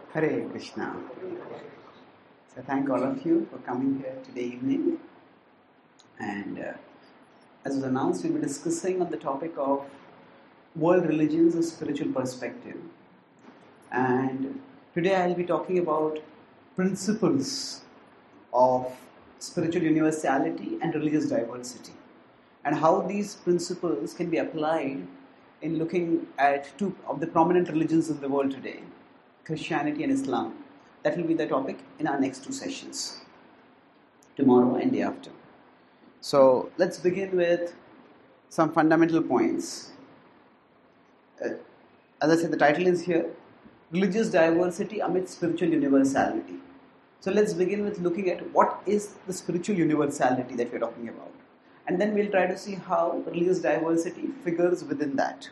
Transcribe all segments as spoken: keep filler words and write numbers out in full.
Hare Krishna. So thank all of you for coming here today evening. And uh, as was announced, we'll be discussing on the topic of world religions, a spiritual perspective. And today I'll be talking about principles of spiritual universality and religious diversity, and how these principles can be applied in looking at two of the prominent religions in the world today, Christianity and Islam. That will be the topic in our next two sessions, tomorrow and day after. So let's begin with some fundamental points. Uh, as I said, the title is here, Religious Diversity Amid Spiritual Universality. So let's begin with looking at what is the spiritual universality that we're talking about. And then we'll try to see how religious diversity figures within that.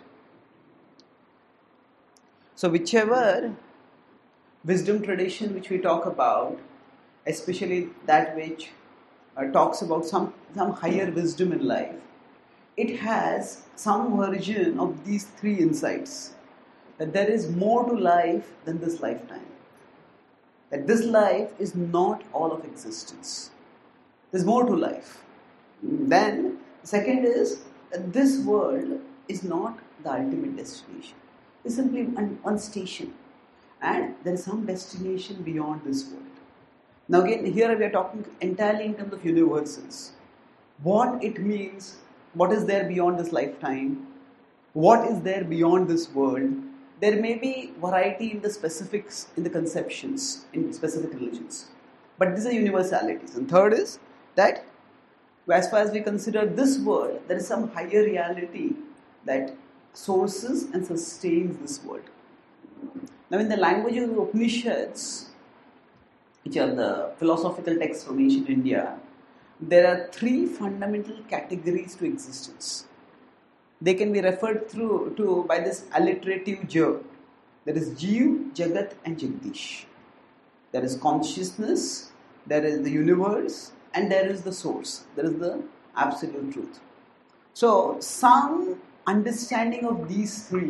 So whichever wisdom tradition which we talk about, especially that which uh, talks about some, some higher wisdom in life, it has some version of these three insights. That there is more to life than this lifetime. That this life is not all of existence. There's more to life. Then, second is that this world is not the ultimate destination. It's simply one, one station. And there is some destination beyond this world. Now again, here we are talking entirely in terms of universals. What it means, what is there beyond this lifetime, what is there beyond this world. There may be variety in the specifics, in the conceptions, in specific religions. But these are universalities. And third is that as far as we consider this world, there is some higher reality that sources and sustains this world. Now in the language of the Upanishads, which are the philosophical texts from ancient India, there are three fundamental categories to existence. They can be referred through to by this alliterative J. There is Jeev, Jagat and Jagdish. There is consciousness, there is the universe, and there is the source. There is the absolute truth. So, some understanding of these three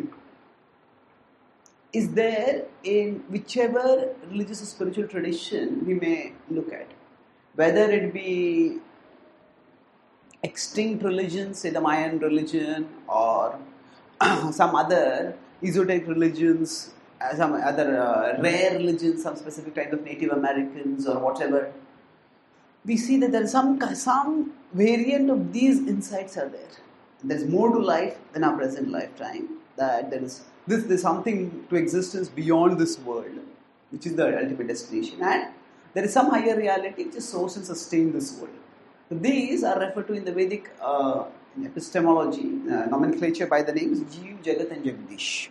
is there in whichever religious or spiritual tradition we may look at. Whether it be extinct religions, say the Mayan religion, or some other esoteric religions, some other uh, rare religions, some specific kind of Native Americans or whatever, we see that there is some, some variant of these insights are there. There is more to life than our present lifetime. That there is this, there is something to existence beyond this world, which is the ultimate destination, and there is some higher reality which is source and sustain this world. So these are referred to in the Vedic uh, epistemology, uh, nomenclature by the names Jeev, Jagat and Jagdish.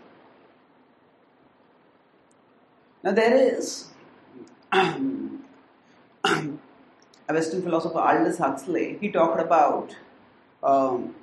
Now there is a Western philosopher, Aldous Huxley. He talked about um,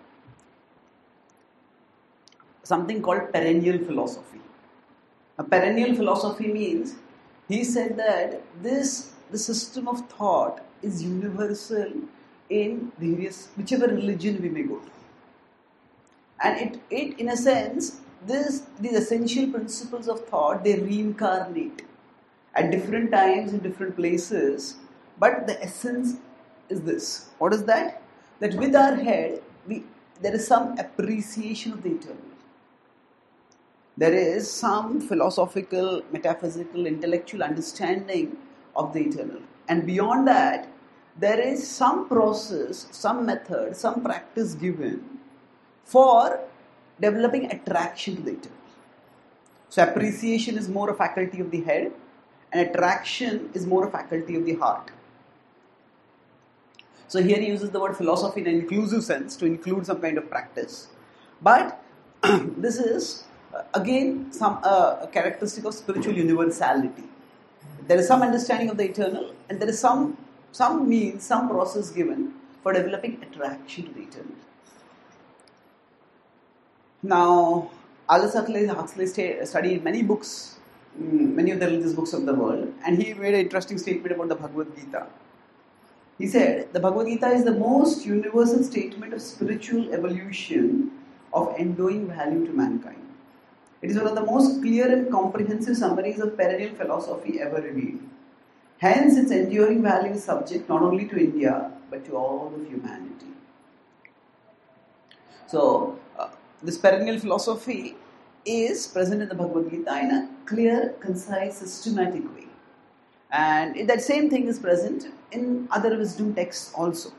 something called perennial philosophy. A perennial philosophy means, he said that this the system of thought is universal in various, whichever religion we may go to. And it, it in a sense, this these essential principles of thought, they reincarnate at different times in different places, but the essence is this. What is that? That with our head, we there is some appreciation of the eternal. There is some philosophical, metaphysical, intellectual understanding of the eternal. And beyond that, there is some process, some method, some practice given for developing attraction to the eternal. So appreciation is more a faculty of the head, and attraction is more a faculty of the heart. So here he uses the word philosophy in an inclusive sense to include some kind of practice. But this is uh, again some uh, a characteristic of spiritual universality. There is some understanding of the eternal, and there is some some means, some process given for developing attraction to the eternal. Now, Aldous Huxley studied many books, many of the religious books of the world, and he made an interesting statement about the Bhagavad Gita. He said, the Bhagavad Gita is the most universal statement of spiritual evolution of endowing value to mankind. It is one of the most clear and comprehensive summaries of perennial philosophy ever revealed. Hence, its enduring value is subject not only to India but to all of humanity. So, uh, this perennial philosophy is present in the Bhagavad Gita in a clear, concise, systematic way. And that same thing is present in other wisdom texts also.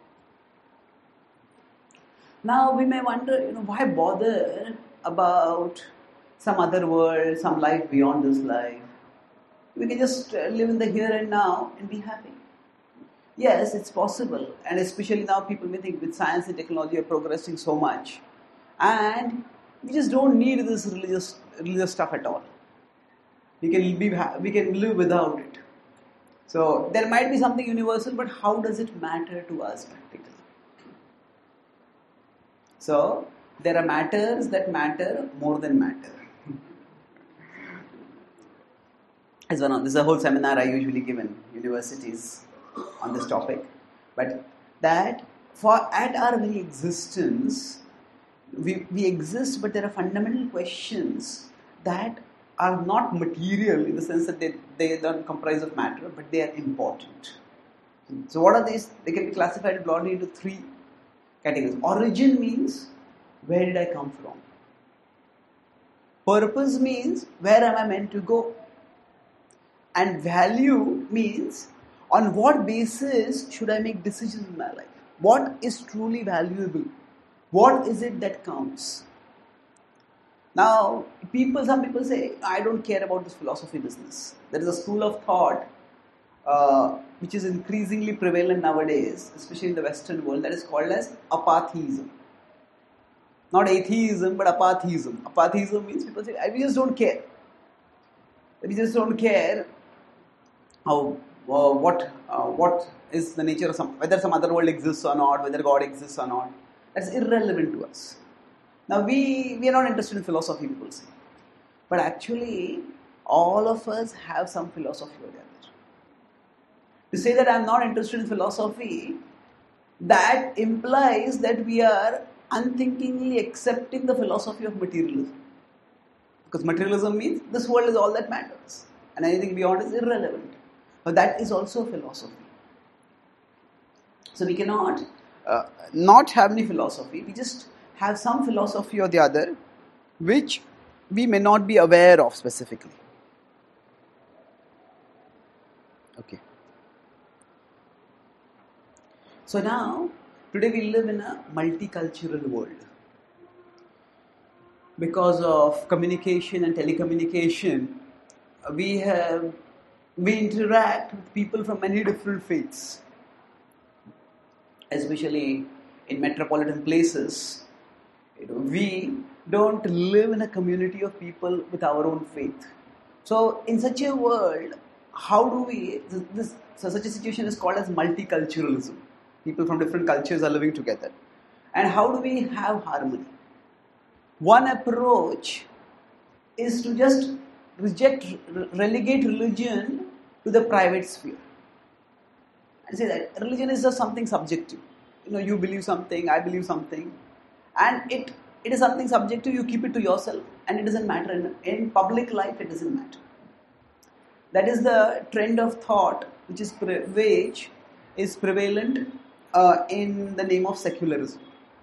Now we may wonder, you know, why bother about some other world, some life beyond this life? We can just live in the here and now and be happy. Yes, it's possible, and especially now people may think with science and technology are progressing so much, and we just don't need this religious religious stuff at all. We can be we can live without it. So there might be something universal, but how does it matter to us practically? So there are matters that matter more than matter. As one of, this is a whole seminar I usually give in universities on this topic, but that for at our very existence, we, we exist, but there are fundamental questions that are not material in the sense that they, they don't comprise of matter, but they are important. So what are these? They can be classified broadly into three categories. Origin means, where did I come from? Purpose means, where am I meant to go? And value means, on what basis should I make decisions in my life? What is truly valuable? What is it that counts? Now, people, some people say, I don't care about this philosophy business. There is a school of thought uh, which is increasingly prevalent nowadays, especially in the Western world, that is called as apatheism. Not atheism, but apatheism. Apatheism means people say, we just don't care. We just don't care how, uh, what, uh, what is the nature of some, whether some other world exists or not, whether God exists or not. That's irrelevant to us. Now, we, we are not interested in philosophy, people say. But actually, all of us have some philosophy or the other. To say that I am not interested in philosophy, that implies that we are unthinkingly accepting the philosophy of materialism. Because materialism means this world is all that matters, and anything beyond is irrelevant. But that is also philosophy. So we cannot uh, not have any philosophy. We just have some philosophy or the other, which we may not be aware of specifically. Okay. So now, today we live in a multicultural world. Because of communication and telecommunication, we have we interact with people from many different faiths, especially in metropolitan places. You know, we don't live in a community of people with our own faith. So, in such a world, how do we? This, this so such a situation is called as multiculturalism. People from different cultures are living together, and how do we have harmony? One approach is to just reject, relegate religion to the private sphere, and say that religion is just something subjective. You know, you believe something, I believe something, and it it is something subjective. You keep it to yourself, and it doesn't matter in, in public life. It doesn't matter. That is the trend of thought which is pre- which is prevalent uh, in the name of secularism.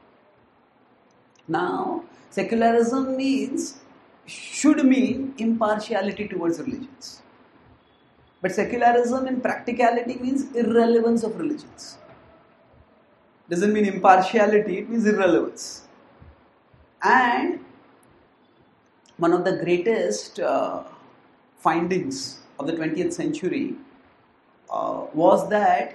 Now, secularism means should mean impartiality towards religions. But secularism in practicality means irrelevance of religions. Doesn't mean impartiality, it means irrelevance. And one of the greatest uh, findings of the twentieth century uh, was that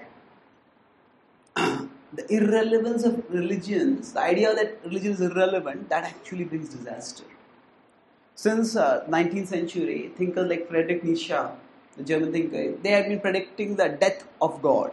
the irrelevance of religions, the idea that religion is irrelevant, that actually brings disaster. Since uh, nineteenth century, thinkers like Friedrich Nietzsche, the German thinker, they had been predicting the death of God.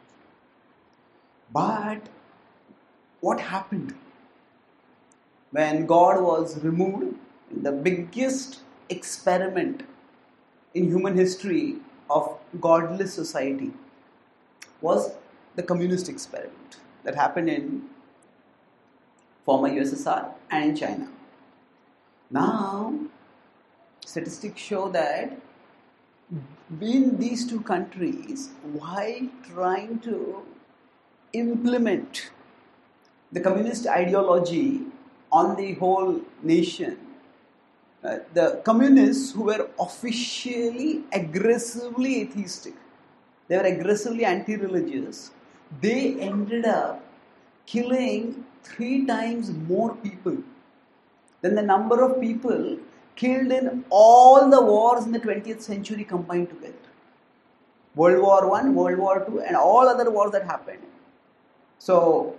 But what happened? When God was removed, the biggest experiment in human history of godless society was the communist experiment that happened in former U S S R and in China. Now, statistics show that in these two countries, while trying to implement the communist ideology on the whole nation, uh, the communists who were officially aggressively atheistic, they were aggressively anti-religious, they ended up killing three times more people than the number of people killed in all the wars in the twentieth century combined together. World War One, World War Two, and all other wars that happened. So,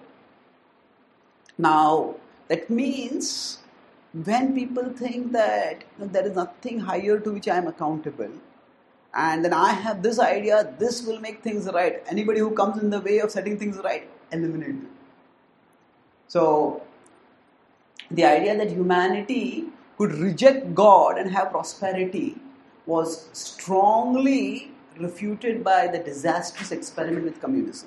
now that means when people think that you know, there is nothing higher to which I am accountable, and then I have this idea, this will make things right. Anybody who comes in the way of setting things right, eliminate them. So, the idea that humanity could reject God and have prosperity was strongly refuted by the disastrous experiment with communism.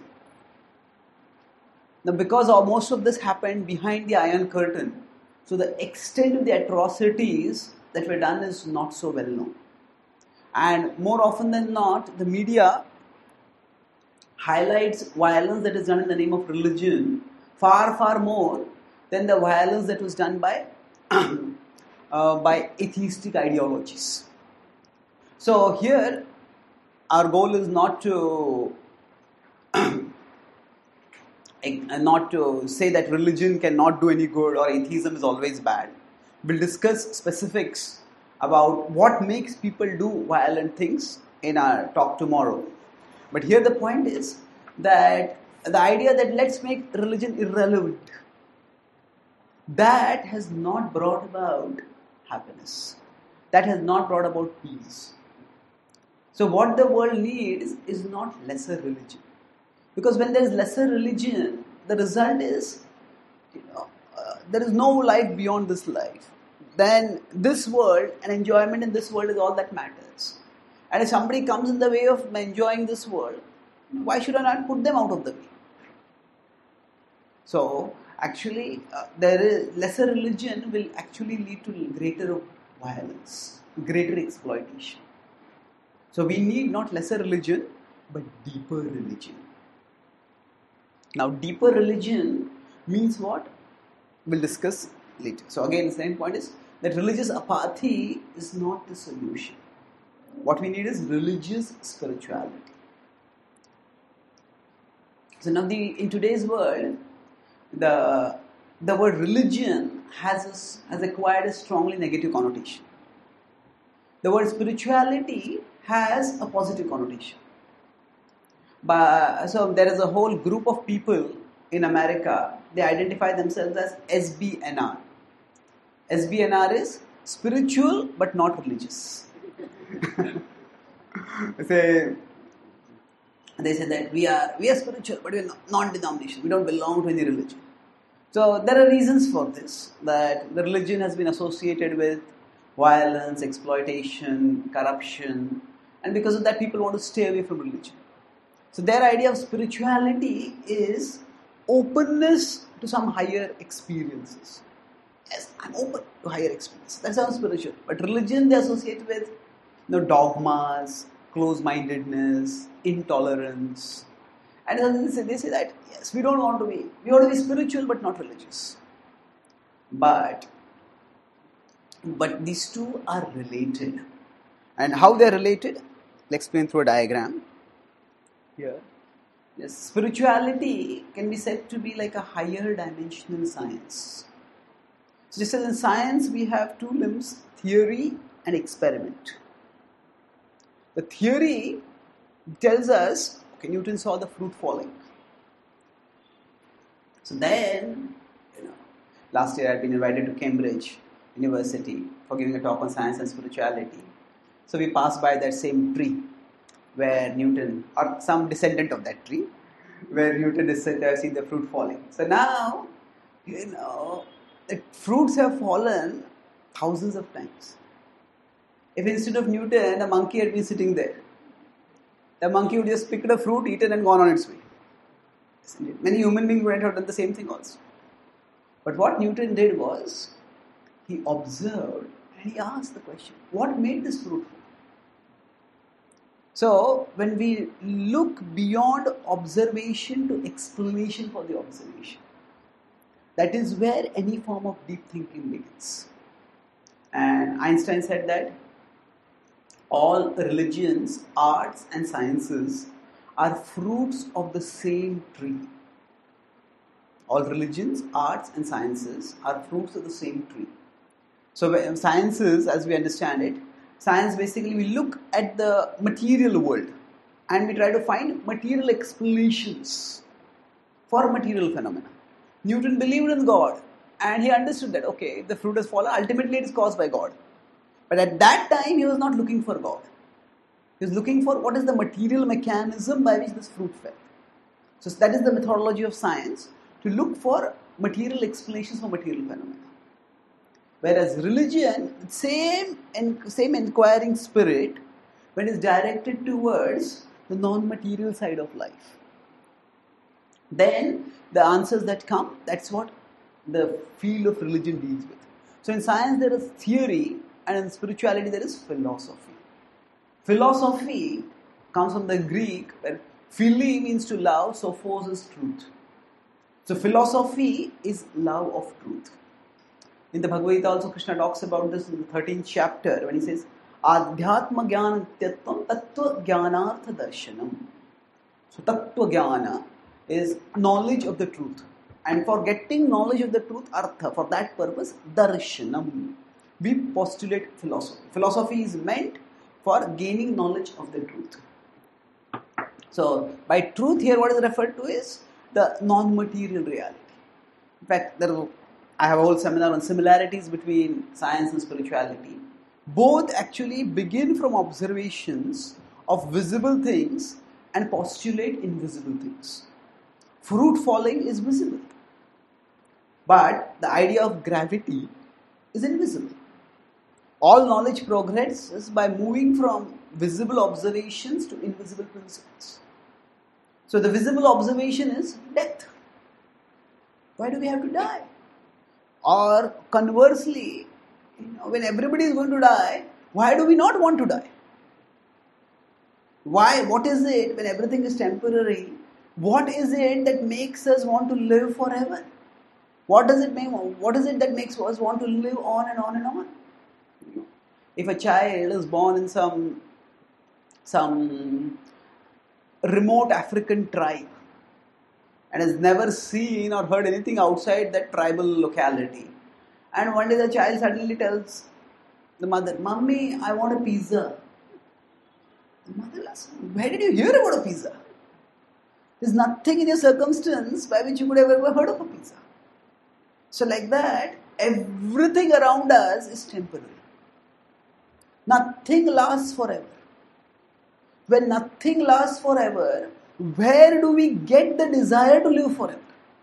Now, because most of this happened behind the Iron Curtain, so the extent of the atrocities that were done is not so well known. And more often than not, the media highlights violence that is done in the name of religion far, far more than the violence that was done by uh, by atheistic ideologies. So here, our goal is not to not to say that religion cannot do any good or atheism is always bad. We'll discuss specifics about what makes people do violent things in our talk tomorrow. But here the point is that the idea that let's make religion irrelevant, that has not brought about happiness. That has not brought about peace. So what the world needs is not lesser religion. Because when there is lesser religion, the result is, you know, uh, there is no life beyond this life. Then this world and enjoyment in this world is all that matters. And if somebody comes in the way of enjoying this world, why should I not put them out of the way? So, actually, uh, there is lesser religion will actually lead to greater violence, greater exploitation. So, we need not lesser religion, but deeper religion. Now, deeper religion means what? We'll discuss later. So, again, the same point is that religious apathy is not the solution. What we need is religious spirituality. So, now the in today's world, the the word religion has a, has acquired a strongly negative connotation. The word spirituality has a positive connotation. But, so there is a whole group of people in America, they identify themselves as S B N R. S B N R is spiritual but not religious. they, say, they say that we are we are spiritual but we are non-denomination. We don't belong to any religion. So there are reasons for this, that the religion has been associated with violence, exploitation, corruption, and because of that people want to stay away from religion. So their idea of spirituality is openness to some higher experiences. Yes, I'm open to higher experiences. That sounds spiritual. But religion they associate with you know, dogmas, close-mindedness, intolerance. And then they say, they say that, yes, we don't want to be, we want to be spiritual but not religious. But, but these two are related. And how they are related? I'll explain through a diagram. Here, yes, spirituality can be said to be like a higher dimensional science. So just as in science we have two limbs, theory and experiment. The theory tells us, okay, Newton saw the fruit falling. So then, you know, last year I had been invited to Cambridge University for giving a talk on science and spirituality. So we passed by that same tree where Newton, or some descendant of that tree, where Newton is said to have seen the fruit falling. So now, you know, the fruits have fallen thousands of times. If instead of Newton, a monkey had been sitting there, the monkey would just pick the fruit, eaten and gone on its way. Many human beings would have done the same thing also. But what Newton did was, he observed and he asked the question, what made this fruitful? So, when we look beyond observation to explanation for the observation, that is where any form of deep thinking begins. And Einstein said that all religions, arts and sciences are fruits of the same tree. All religions, arts and sciences are fruits of the same tree. So sciences, as we understand it, science basically, we look at the material world and we try to find material explanations for material phenomena. Newton believed in God and he understood that, okay, if the fruit has fallen, ultimately it is caused by God. But at that time, he was not looking for God. He was looking for what is the material mechanism by which this fruit fell. So that is the methodology of science, to look for material explanations for material phenomena. Whereas religion, same, same inquiring spirit, when it's directed towards the non-material side of life, then the answers that come, that's what the field of religion deals with. So in science there is theory, and in spirituality there is philosophy. Philosophy comes from the Greek, where phili means to love, sophos is truth. So philosophy is love of truth. In the Bhagavad Gita also Krishna talks about this in the thirteenth chapter when he says, Adhyatma jnana tyatvam tattva jnanartha darshanam. So tattva jnana is knowledge of the truth. And for getting knowledge of the truth, artha, for that purpose, darshanam. We postulate philosophy. Philosophy is meant for gaining knowledge of the truth. So by truth here, what is referred to is the non-material reality. In fact, there is, I have a whole seminar on similarities between science and spirituality. Both actually begin from observations of visible things and postulate invisible things. Fruit falling is visible, but the idea of gravity is invisible. All knowledge progresses by moving from visible observations to invisible principles. So the visible observation is death. Why do we have to die? Or conversely, you know, when everybody is going to die, why do we not want to die? Why? What is it when everything is temporary? What is it that makes us want to live forever? What does it make? What is it that makes us want to live on and on and on? If a child is born in some some remote African tribe and has never seen or heard anything outside that tribal locality, and one day the child suddenly tells the mother, "Mummy, I want a pizza." The mother asks, "Where did you hear about a pizza? There's nothing in your circumstance by which you could have ever heard of a pizza." So like that, everything around us is temporary. Nothing lasts forever. When nothing lasts forever, where do we get the desire to live forever?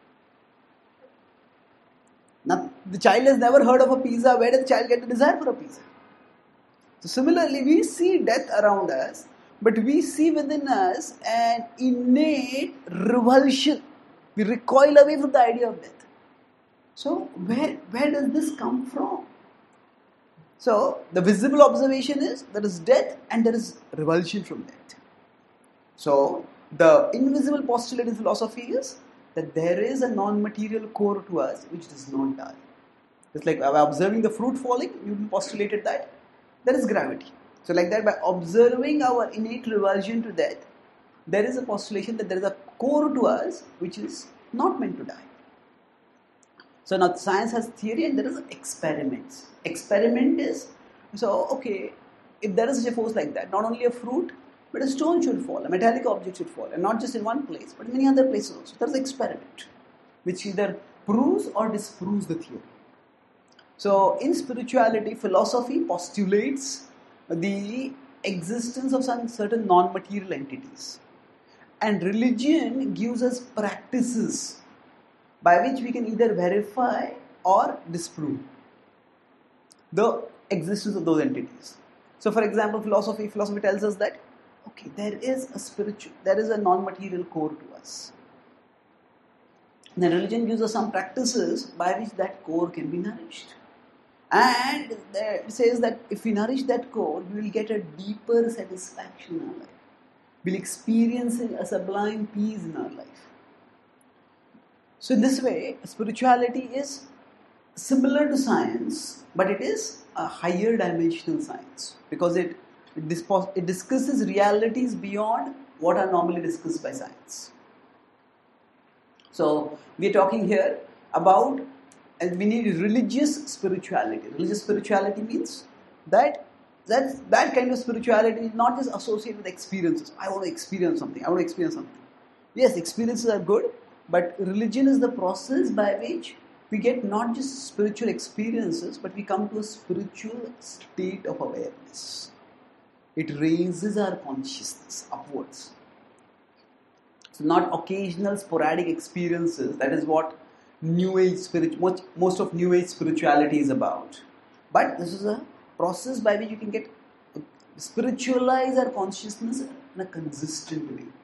Now, the child has never heard of a pizza. Where does the child get the desire for a pizza? So similarly, we see death around us, but we see within us an innate revulsion. We recoil away from the idea of death. So where, where does this come from? So the visible observation is there is death and there is revulsion from death. So the invisible postulate in philosophy is that there is a non-material core to us which does not die. It's like by observing the fruit falling, Newton postulated that there is gravity. So like that, by observing our innate revulsion to death, there is a postulation that there is a core to us which is not meant to die. So now science has theory and there is experiments. Experiment is, so okay, if there is such a force like that, not only a fruit, but a stone should fall, a metallic object should fall, and not just in one place, but in many other places also. There is experiment, which either proves or disproves the theory. So in spirituality, philosophy postulates the existence of some certain non-material entities. And religion gives us practices by which we can either verify or disprove the existence of those entities. So for example, philosophy, philosophy tells us that, okay, there is a spiritual, there is a non-material core to us. Then religion gives us some practices by which that core can be nourished. And it says that if we nourish that core, we will get a deeper satisfaction in our life. We'll experience a sublime peace in our life. So in this way, spirituality is similar to science, but it is a higher dimensional science because it, it, dispos- it discusses realities beyond what are normally discussed by science. So we are talking here about, and we need religious spirituality. Religious spirituality means that that, that kind of spirituality is not just associated with experiences. I want to experience something. I want to experience something. Yes, experiences are good, but religion is the process by which we get not just spiritual experiences, but we come to a spiritual state of awareness. It raises our consciousness upwards. So not occasional sporadic experiences. That is what New Age spirit, most, most of New Age spirituality is about. But this is a process by which you can get spiritualize our consciousness in a consistent way.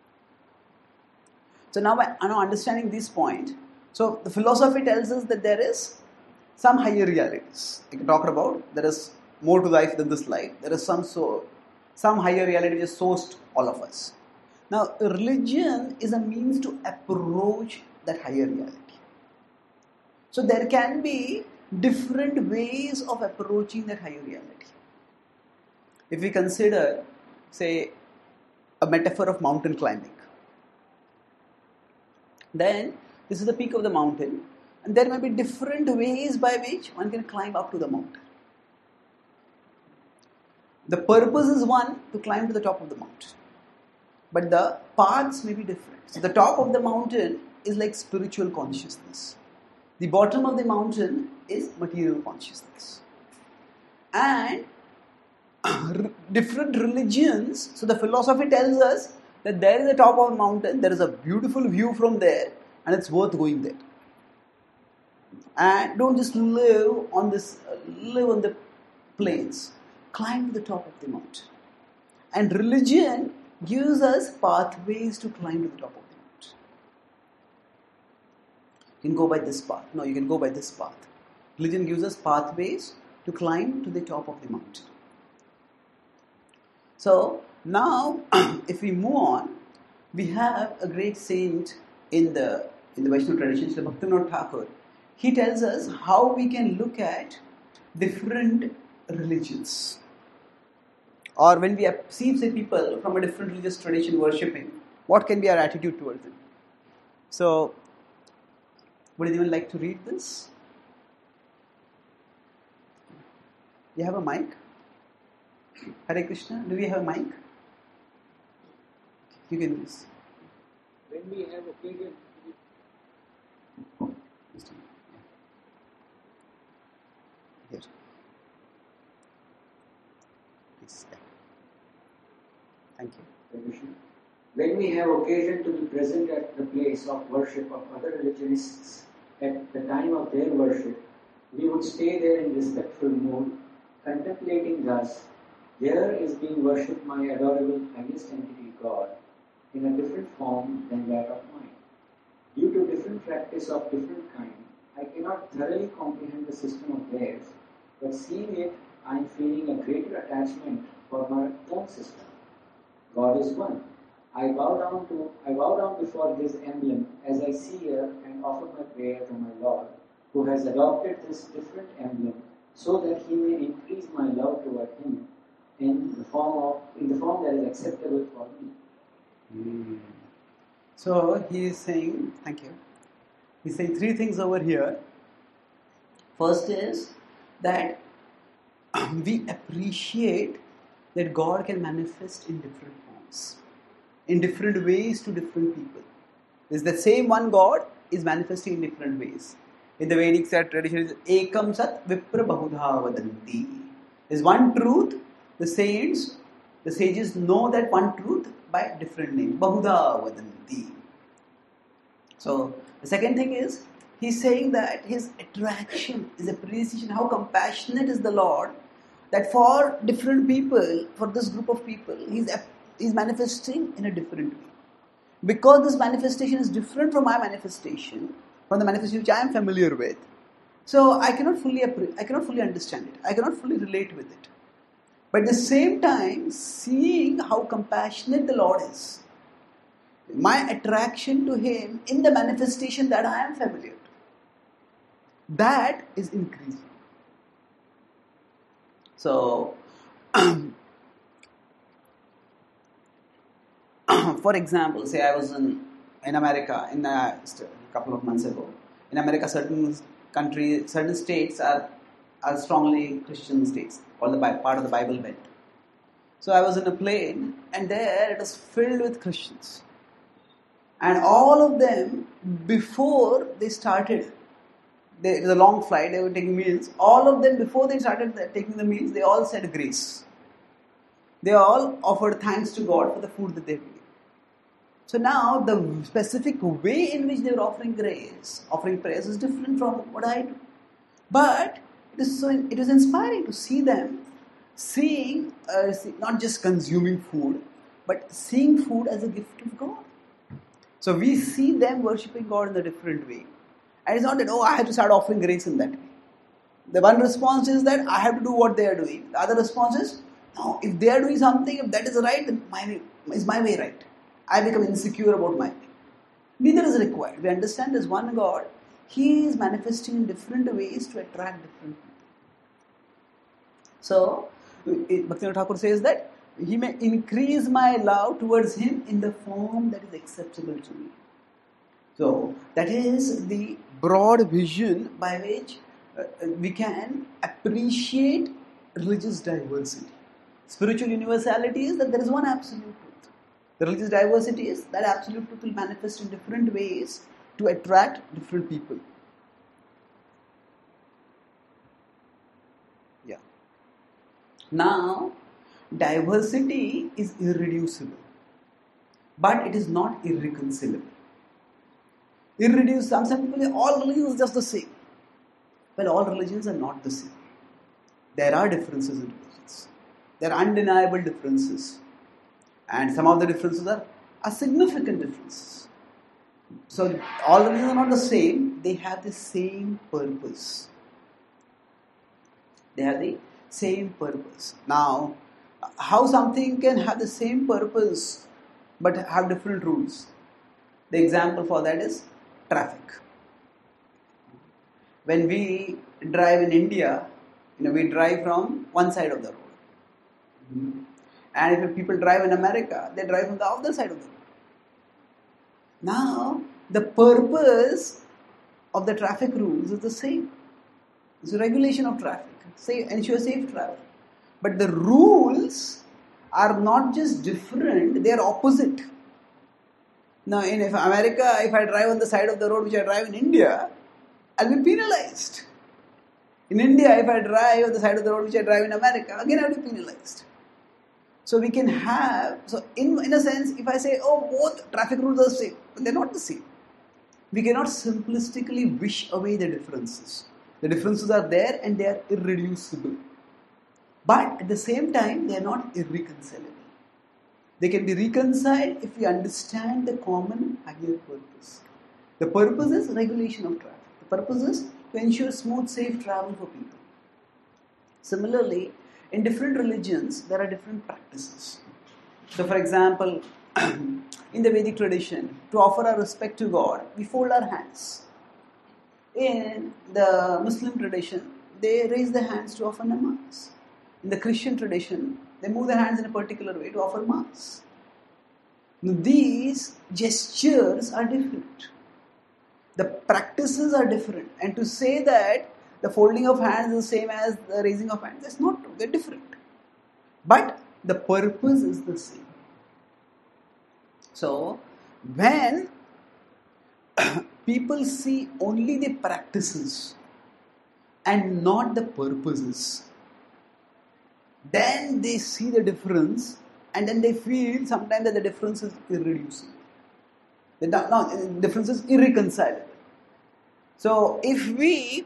So now, by now understanding this point, so the philosophy tells us that there is some higher realities. I can talk about there is more to life than this life. There is some so some higher reality which has sourced all of us. Now, religion is a means to approach that higher reality. So there can be different ways of approaching that higher reality. If we consider, say, a metaphor of mountain climbing, then this is the peak of the mountain, and there may be different ways by which one can climb up to the mountain. The purpose is one, to climb to the top of the mountain, but the paths may be different. So the top of the mountain is like spiritual consciousness. The bottom of the mountain is material consciousness. And different religions, so the philosophy tells us that there is a top of a mountain, there is a beautiful view from there, and it's worth going there. And don't just live on this, uh, live on the plains. Climb to the top of the mountain. And religion gives us pathways to climb to the top of the mountain. You can go by this path. No, you can go by this path. Religion gives us pathways to climb to the top of the mountain. So now, if we move on, we have a great saint in the in the Vaishnava tradition, Srila Bhaktivinoda Thakur. He tells us how we can look at different religions. Or when we see say, people from a different religious tradition worshipping, what can be our attitude towards them? So, would anyone like to read this? You have a mic? Hare Krishna, do we have a mic? You can do this. When we have occasion. Here. Yes. Thank you. When we have occasion to be present at the place of worship of other religionists at the time of their worship, we would stay there in respectful mood, contemplating thus, here is being worshipped my adorable highest entity God in a different form than that of mine. Due to different practice of different kind, I cannot thoroughly comprehend the system of theirs, but seeing it, I am feeling a greater attachment for my own system. God is one. I bow down to I bow down before this emblem as I see here and offer my prayer to my Lord, who has adopted this different emblem, so that He may increase my love toward Him in the form of in the form that is acceptable for me. Mm. So he is saying, thank you. He's saying three things over here. First is that we appreciate that God can manifest in different forms, in different ways to different people. Is the same one God is manifesting in different ways. In the Vedic tradition, it is Ekam Sat Vipra Bahudha Vadanti. There's one truth. The saints, the sages know that one truth by different names. Bahudha Vadanti. So the second thing is, he's saying that his attraction, his appreciation, how compassionate is the Lord, that for different people, for this group of people, he's, he's manifesting in a different way. Because this manifestation is different from my manifestation, from the manifestation which I am familiar with, So I cannot fully I cannot fully understand it. I cannot fully relate with it. But at the same time, seeing how compassionate the Lord is, my attraction to Him in the manifestation that I am familiar to, that is increasing. So, for example, say I was in, in America in a, a couple of months ago. In America, certain countries, certain states are, are strongly Christian states, called the part of the Bible Belt. So I was in a plane, and there it was filled with Christians. And all of them, before they started, they, it was a long flight, they were taking meals. All of them, before they started taking the meals, they all said grace. They all offered thanks to God for the food that they had. So now the specific way in which they were offering grace, offering prayers is different from what I do. But it is so it is inspiring to see them seeing, uh, see, not just consuming food, but seeing food as a gift of God. So we see them worshipping God in a different way. And it's not that, oh, I have to start offering grace in that way. The one response is that I have to do what they are doing. The other response is, no, if they are doing something, if that is right, then my way is my way right. I become insecure about my way. Neither is required. We understand there's one God. He is manifesting in different ways to attract different people. So, Bhaktivinoda Thakur says that He may increase my love towards Him in the form that is acceptable to me. So, that is the broad vision by which uh, we can appreciate religious diversity. Spiritual universality is that there is one absolute truth. The religious diversity is that absolute truth will manifest in different ways to attract different people. Yeah. Now, diversity is irreducible, but it is not irreconcilable. Irreducible, some people say all religions are just the same. Well, all religions are not the same. There are differences in religions. There are undeniable differences. And some of the differences are, are significant differences. So, all religions are not the same. They have the same purpose. They have the same purpose. Now, how something can have the same purpose but have different rules? The example for that is traffic. When we drive in India, you know, we drive from one side of the road. Mm-hmm. And if people drive in America, they drive on the other side of the road. Now, the purpose of the traffic rules is the same. It's a regulation of traffic. Say, ensure safe travel. But the rules are not just different, they are opposite. Now, in if America, if I drive on the side of the road which I drive in India, I'll be penalized. In India, if I drive on the side of the road which I drive in America, again I'll be penalized. So we can have, so in, in a sense, if I say, oh, both traffic rules are the same, but they're not the same. We cannot simplistically wish away the differences. The differences are there and they are irreducible. But at the same time, they are not irreconcilable. They can be reconciled if we understand the common higher purpose. The purpose is regulation of traffic. The purpose is to ensure smooth, safe travel for people. Similarly, in different religions, there are different practices. So, for example, in the Vedic tradition, to offer our respect to God, we fold our hands. In the Muslim tradition, they raise their hands to offer namaz. In the Christian tradition, they move their hands in a particular way to offer mass. Now, these gestures are different. The practices are different. And to say that the folding of hands is the same as the raising of hands, that's not true. They're different. But the purpose is the same. So, when people see only the practices and not the purposes, then they see the difference and then they feel sometimes that the difference is irreducible. The no, difference is irreconcilable. So if we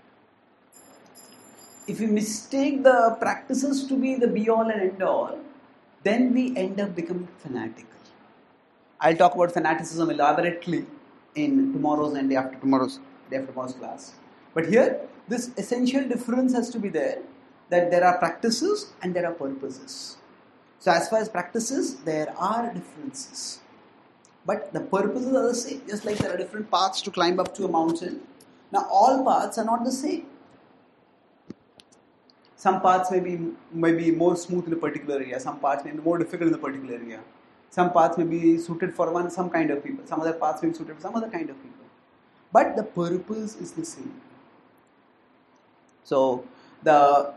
if we mistake the practices to be the be all and end all, then we end up becoming fanatical. I'll talk about fanaticism elaborately in tomorrow's and day after tomorrow's day after tomorrow's class. But here this essential difference has to be there, that there are practices and there are purposes. So as far as practices, there are differences. But the purposes are the same, just like there are different paths to climb up to a mountain. Now all paths are not the same. Some paths may be, may be more smooth in a particular area, some paths may be more difficult in a particular area. Some paths may be suited for one, some kind of people, some other paths may be suited for some other kind of people. But the purpose is the same. So the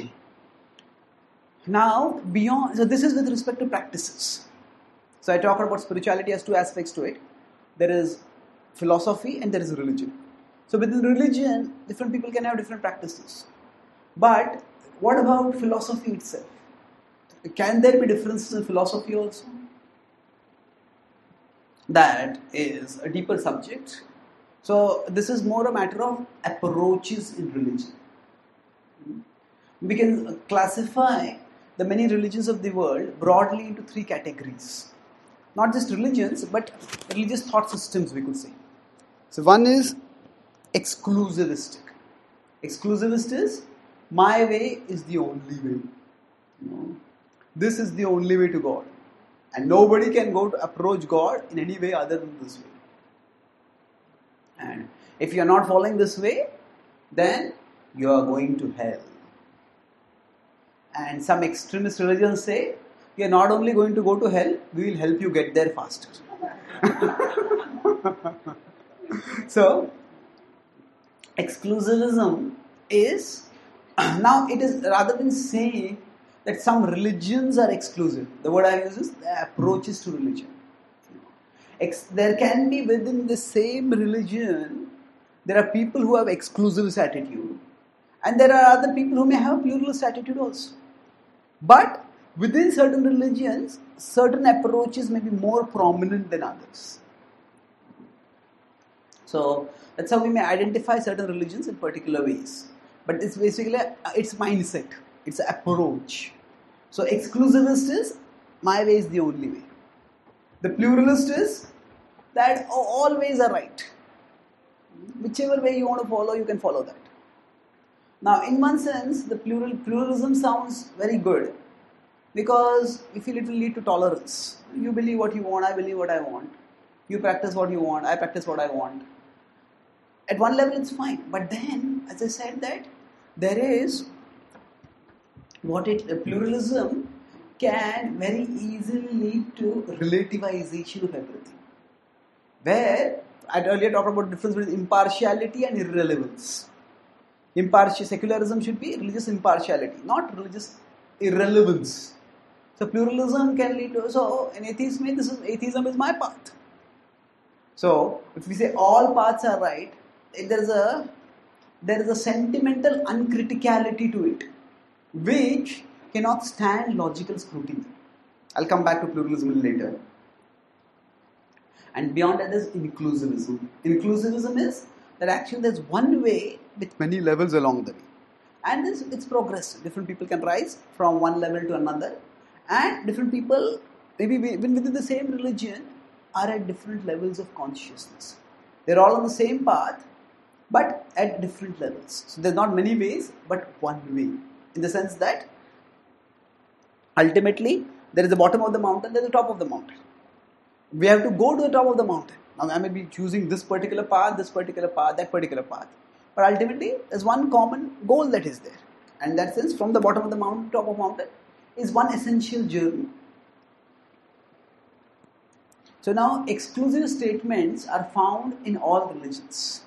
now beyond, so this is with respect to practices. So I talked about spirituality has two aspects to it. There is philosophy and there is religion. So within religion, different people can have different practices. But what about philosophy itself? Can there be differences in philosophy also? That is a deeper subject. So this is more a matter of approaches in religion. We can classify the many religions of the world broadly into three categories. Not just religions, but religious thought systems, we could say. So one is exclusivistic. Exclusivist is, my way is the only way. You know, this is the only way to God. And nobody can go to approach God in any way other than this way. And if you are not following this way, then you are going to hell. And some extremist religions say, you are not only going to go to hell, we will help you get there faster. So, exclusivism is, now it is rather than saying that some religions are exclusive. The word I use is the approaches to religion. Ex- there can be within the same religion, there are people who have exclusivist attitude, and there are other people who may have a pluralist attitude also. But within certain religions, certain approaches may be more prominent than others. So that's how we may identify certain religions in particular ways. But it's basically, it's mindset, it's an approach. So exclusivist is, my way is the only way. The pluralist is, that all ways are right. Whichever way you want to follow, you can follow that. Now, in one sense, the plural pluralism sounds very good, because you feel it will lead to tolerance. You believe what you want, I believe what I want. You practice what you want, I practice what I want. At one level, it's fine. But then, as I said, that there is what it pluralism can very easily lead to relativization of everything. Where I earlier talked about the difference between impartiality and irrelevance. Impartial secularism should be religious impartiality, not religious irrelevance. So pluralism can lead to, so in atheism, this is, atheism is my path. So if we say all paths are right, there is a there is a sentimental uncriticality to it, which cannot stand logical scrutiny. I'll come back to pluralism later. And beyond that is inclusivism. Inclusivism is that actually there's one way with many levels along the way. And it's, it's progressive. Different people can rise from one level to another. And different people, maybe even within the same religion, are at different levels of consciousness. They're all on the same path, but at different levels. So there's not many ways, but one way. In the sense that ultimately, there is the bottom of the mountain, there is the top of the mountain. We have to go to the top of the mountain. Now I may be choosing this particular path, this particular path, that particular path. But ultimately, there's one common goal that is there. And in that sense, from the bottom of the mountain to top of the mountain is one essential journey. So now, exclusive statements are found in all religions.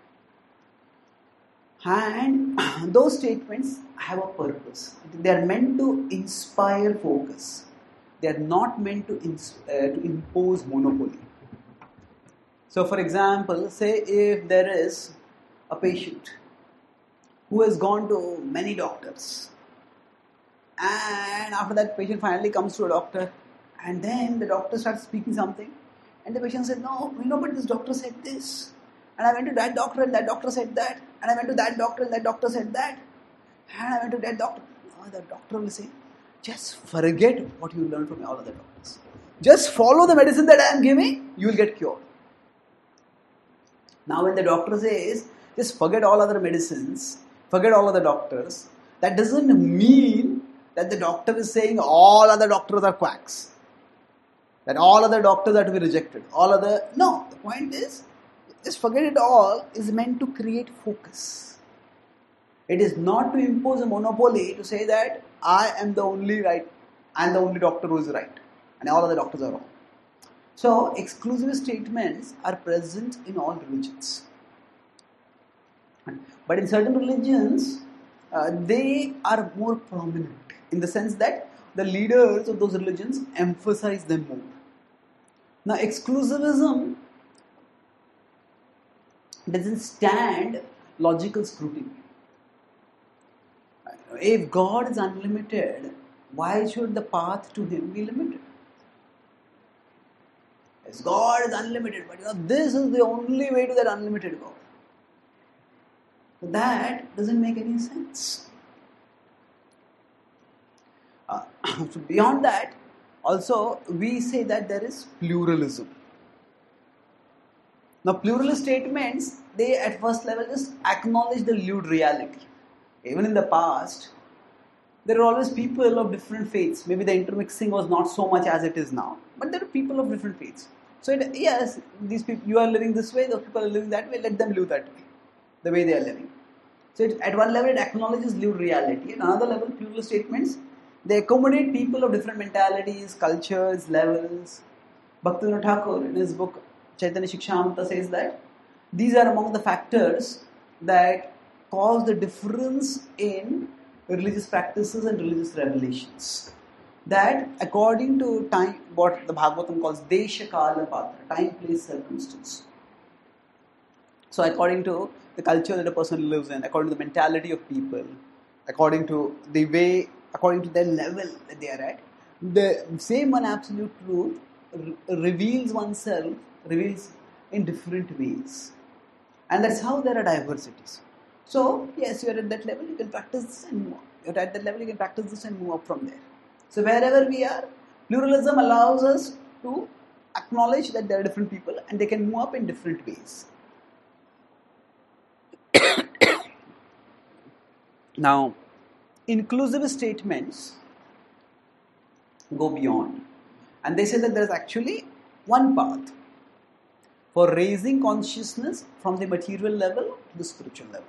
And those statements have a purpose. They are meant to inspire focus. They are not meant to, ins- uh, to impose monopoly. So for example, say if there is a patient who has gone to many doctors, and after that patient finally comes to a doctor, and then the doctor starts speaking something, and the patient said, no, you know, but this doctor said this, and I went to that doctor and that doctor said that, and I went to that doctor and that doctor said that, and I went to that doctor. Oh, the doctor will say, just forget what you learned from all other doctors. Just follow the medicine that I am giving, you will get cured. Now when the doctor says just forget all other medicines, forget all other doctors. That doesn't mean that the doctor is saying all other doctors are quacks. That all other doctors are to be rejected. All other... No, the point is, just forget it all is meant to create focus. It is not to impose a monopoly to say that I am the only right, I am the only doctor who is right and all other doctors are wrong. So, exclusive statements are present in all religions. But in certain religions, uh, they are more prominent in the sense that the leaders of those religions emphasize them more. Now, exclusivism doesn't stand logical scrutiny. If God is unlimited, why should the path to Him be limited? Yes, God is unlimited, but you know, this is the only way to that unlimited God. So that doesn't make any sense. Uh, so beyond that, also we say that there is pluralism. Now, pluralist statements, they at first level just acknowledge the lived reality. Even in the past, there are always people of different faiths. Maybe the intermixing was not so much as it is now, but there are people of different faiths. So, it, yes, these people, you are living this way, those people are living that way, let them live that way, the way they are living. So, it, at one level, it acknowledges lived reality. At another level, pluralist statements, they accommodate people of different mentalities, cultures, levels. Bhaktivinoda Thakur, in his book Chaitanya Shikshamrita, says that these are among the factors that cause the difference in religious practices and religious revelations. That according to time, what the Bhagavatam calls Desha Kala Patra, time, place, circumstance. So according to the culture that a person lives in, according to the mentality of people, according to the way, according to their level that they are at, the same one absolute truth re- reveals oneself, reveals in different ways. And that's how there are diversities. So, yes, you are at that level, you can practice this and move up. You are at that level, you can practice this and move up from there. So, wherever we are, pluralism allows us to acknowledge that there are different people and they can move up in different ways. Now, inclusive statements go beyond. And they say that there is actually one path for raising consciousness from the material level to the spiritual level.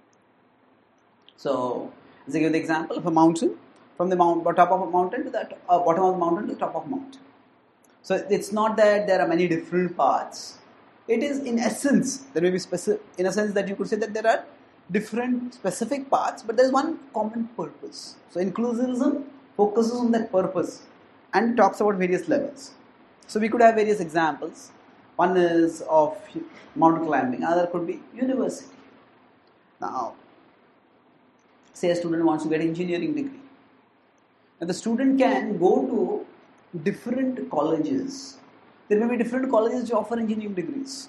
So, as I give the example of a mountain, from the mount, top of a mountain to the uh, bottom of the mountain to the top of the mountain. So, it's not that there are many different paths. It is in essence, there may be specific, in a sense that you could say that there are different specific paths, but there is one common purpose. So, inclusivism focuses on that purpose and talks about various levels. So, we could have various examples. One is of mountain climbing, another could be university. Now, say a student wants to get engineering degree. Now, the student can go to different colleges. There may be different colleges which offer engineering degrees.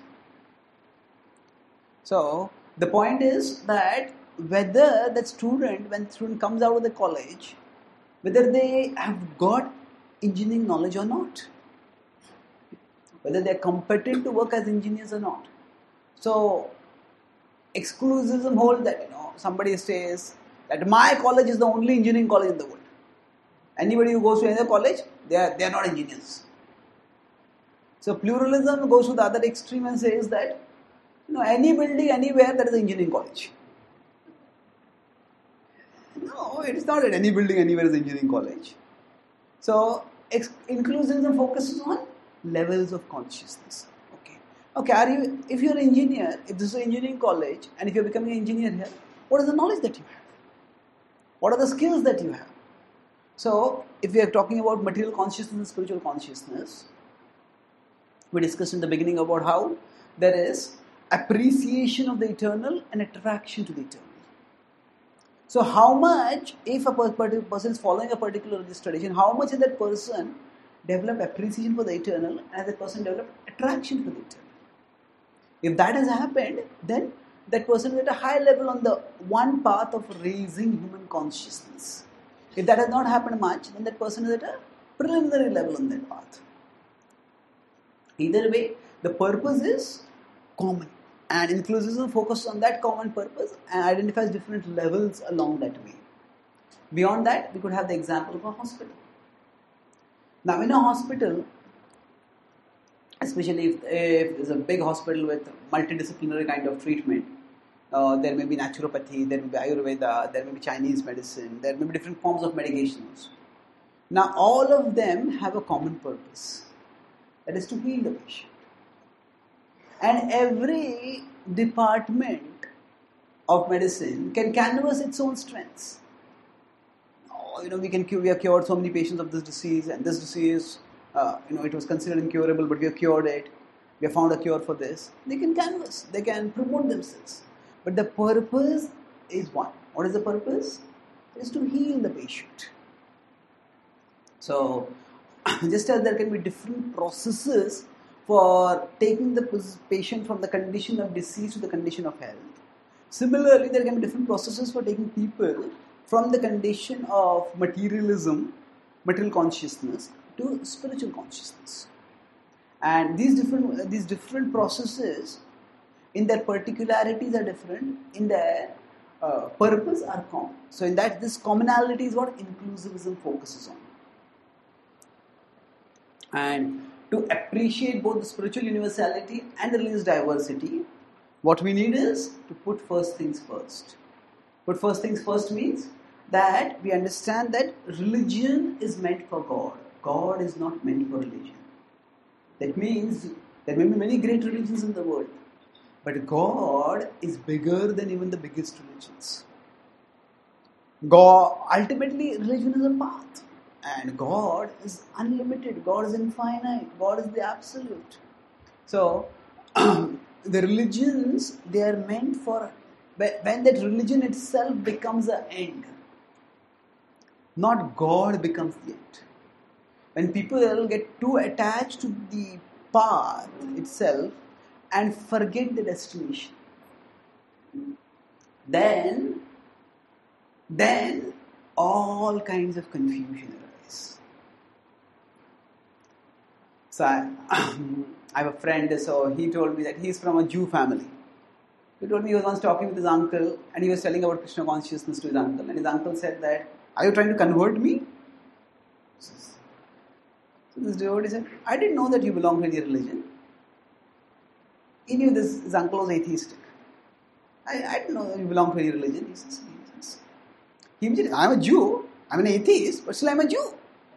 So, the point is that whether that student, when the student comes out of the college, whether they have got engineering knowledge or not. Whether they are competent to work as engineers or not. So, exclusivism holds that, you know, somebody says that my college is the only engineering college in the world. Anybody who goes to another college, they are, they are not engineers. So, pluralism goes to the other extreme and says that, you know, any building, anywhere, that is an engineering college. No, it is not that any building, anywhere is an engineering college. So, ex- inclusivism focuses on levels of consciousness. Okay. Okay, are you, if you're an engineer, if this is an engineering college, and if you're becoming an engineer here, what is the knowledge that you have? What are the skills that you have? So, if we are talking about material consciousness and spiritual consciousness, we discussed in the beginning about how there is appreciation of the eternal and attraction to the eternal. So, how much, if a person is following a particular religious tradition, how much is that person develop appreciation for the eternal and has that person develop attraction for the eternal? If that has happened, then that person is at a high level on the one path of raising human consciousness. If that has not happened much, then that person is at a preliminary level on that path. Either way, the purpose is common And inclusivism focuses on that common purpose and identifies different levels along that way. Beyond that, we could have the example of a hospital. Now, in a hospital, especially if, if there's a big hospital with multidisciplinary kind of treatment, uh, there may be naturopathy, there may be Ayurveda, there may be Chinese medicine, there may be different forms of medications. Now, all of them have a common purpose, that is to heal the patient. And every department of medicine can canvas its own strengths. Oh, you know, we can cure, we have cured so many patients of this disease, and this disease, uh, you know, it was considered incurable, but we have cured it. We have found a cure for this. They can canvas, they can promote themselves. But the purpose is one. What is the purpose? It is to heal the patient. So, just as there can be different processes for taking the patient from the condition of disease to the condition of health, similarly, there can be different processes for taking people from the condition of materialism, material consciousness, to spiritual consciousness. And these different these different processes, in their particularities are different, in their uh, purpose are common. So in that, this commonality is what inclusivism focuses on. And to appreciate both the spiritual universality and the religious diversity, what we need is to put first things first. Put first things first means that we understand that religion is meant for God. God is not meant for religion. That means there may be many great religions in the world, but God is bigger than even the biggest religions. God, ultimately, religion is a path. And God is unlimited, God is infinite, God is the absolute. So, the religions, they are meant for, when that religion itself becomes an end, not God becomes the end. When people get too attached to the path itself and forget the destination, then, then all kinds of confusion arise. So I, I have a friend, so he told me that he's from a Jew family. He told me he was once talking with his uncle and he was telling about Krishna consciousness to his uncle, and his uncle said that, "Are you trying to convert me?" So this devotee said, "I didn't know that you belong to any religion." He knew this, his uncle was atheistic. I, I didn't know that you belong to any religion. He says, he immediately, "I'm a Jew, I'm an atheist, but still I'm a Jew."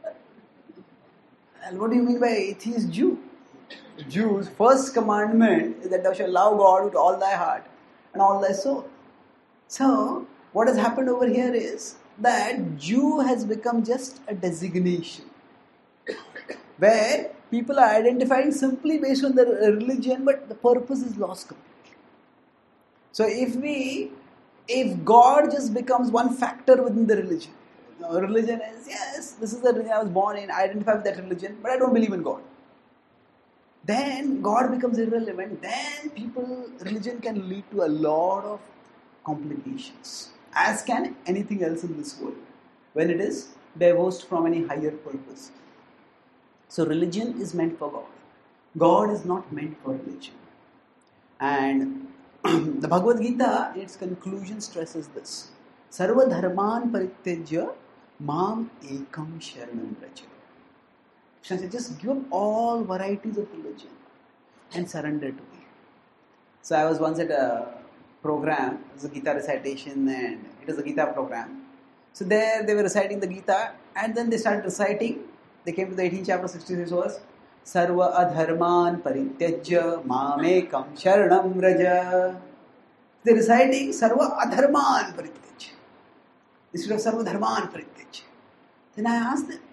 And what do you mean by atheist Jew? Jews' first commandment is that thou shalt love God with all thy heart and all thy soul. So, what has happened over here is that Jew has become just a designation where people are identifying simply based on their religion, but the purpose is lost completely. So, if we, if God just becomes one factor within the religion, you know, religion is, yes, this is the religion I was born in, I identify with that religion, but I don't believe in God. Then God becomes irrelevant. Then people, religion can lead to a lot of complications, as can anything else in this world, when it is divorced from any higher purpose. So religion is meant for God. God is not meant for religion. And the Bhagavad Gita, in its conclusion, stresses this: Sarva dharman parityajya mam ekam sharanam vraja. Krishna said, just give up all varieties of religion and surrender to me. So I was once at a program, it was a Gita recitation, and it was a Gita program. So there they were reciting the Gita, and then they started reciting. They came to the eighteenth chapter, sixty-sixth verse. Sarva adharman parityajya mamekam sharanam vraja. They're reciting Sarva adharman parityajya instead of Sarva dharman parityajya. Then I asked them.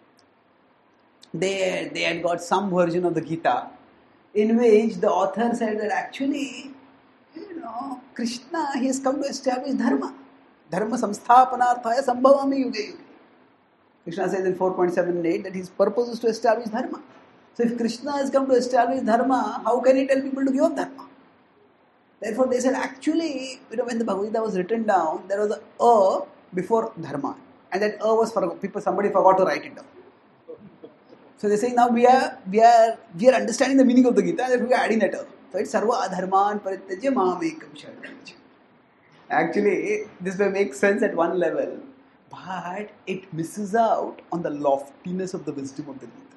They, they had got some version of the Gita in which the author said that actually, you know, Krishna, he has come to establish dharma. Dharma samsthapanarthaya sambhavami yuge yuge. Krishna says in four point seven and eight that his purpose is to establish dharma. So if Krishna has come to establish dharma, how can he tell people to give up dharma? Therefore they said actually, you know, when the Bhagavad Gita was written down, there was a A before dharma. And that A was for people, somebody forgot to write it down. So they say now we are we are we are understanding the meaning of the Gita, and we are adding that up. So it's sarva adharman parityajya mam ekam sharanam vraja. Actually, this may make sense at one level, but it misses out on the loftiness of the wisdom of the Gita.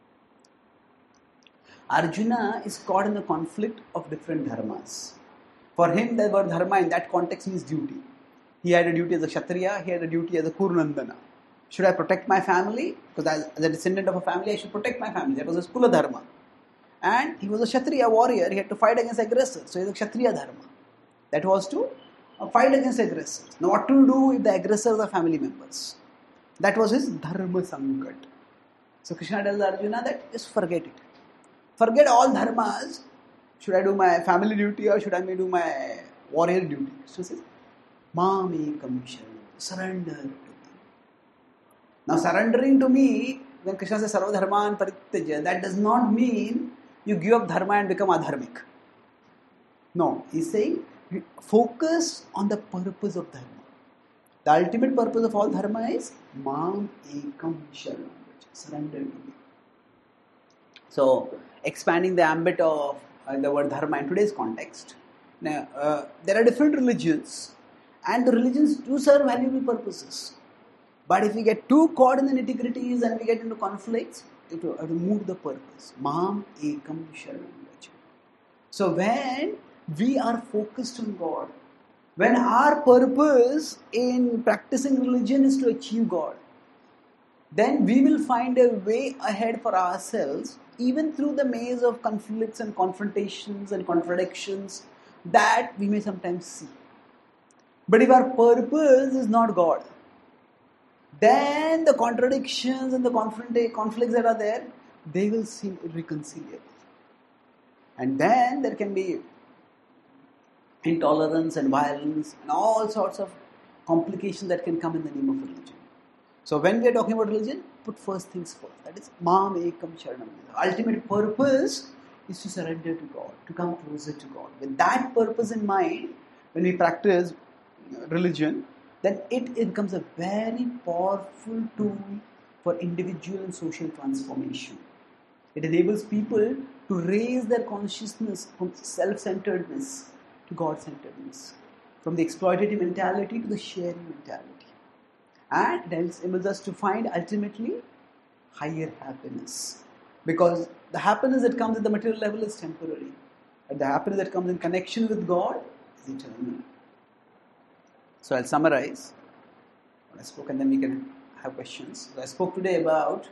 Arjuna is caught in the conflict of different dharmas. For him, the word dharma in that context means duty. He had a duty as a Kshatriya, he had a duty as a Kurunandana. Should I protect my family? Because as, as a descendant of a family, I should protect my family. That was his Kula Dharma. And he was a Kshatriya warrior, he had to fight against aggressors. So he was a Kshatriya Dharma. That was to uh, fight against aggressors. Now what to do if the aggressors are family members? That was his Dharma Sankat. So Krishna tells Arjuna that just forget it. Forget all dharmas. Should I do my family duty or should I do my warrior duty? So he says, Mam ekam sharanam. Surrender to me. Now surrendering to me, when Krishna says sarva dharman parityajya, that does not mean you give up dharma and become adharmic. No, he's saying focus on the purpose of dharma. The ultimate purpose of all dharma is Mam ekam sharanam. Surrender to me. So, expanding the ambit of uh, the word dharma in today's context, now, uh, there are different religions and the religions do serve valuable purposes. But if we get too caught in the nitty-gritties and we get into conflicts, we have to remove the purpose. Mam ekam sharanam vraja. So, when we are focused on God, when our purpose in practicing religion is to achieve God, then we will find a way ahead for ourselves, even through the maze of conflicts and confrontations and contradictions that we may sometimes see. But if our purpose is not God, then the contradictions and the conflict, conflicts that are there, they will seem irreconcilable. And then there can be intolerance and violence and all sorts of complications that can come in the name of religion. So when we are talking about religion, put first things first. That is Mam ekam sharanam. The ultimate purpose is to surrender to God, to come closer to God. With that purpose in mind, when we practice religion, then it, it becomes a very powerful tool for individual and social transformation. It enables people to raise their consciousness from self-centeredness to God-centeredness, from the exploitative mentality to the sharing mentality. And it enables us to find ultimately higher happiness. Because the happiness that comes at the material level is temporary. But the happiness that comes in connection with God is eternal. So I'll summarize what I spoke and then we can have questions. So I spoke today about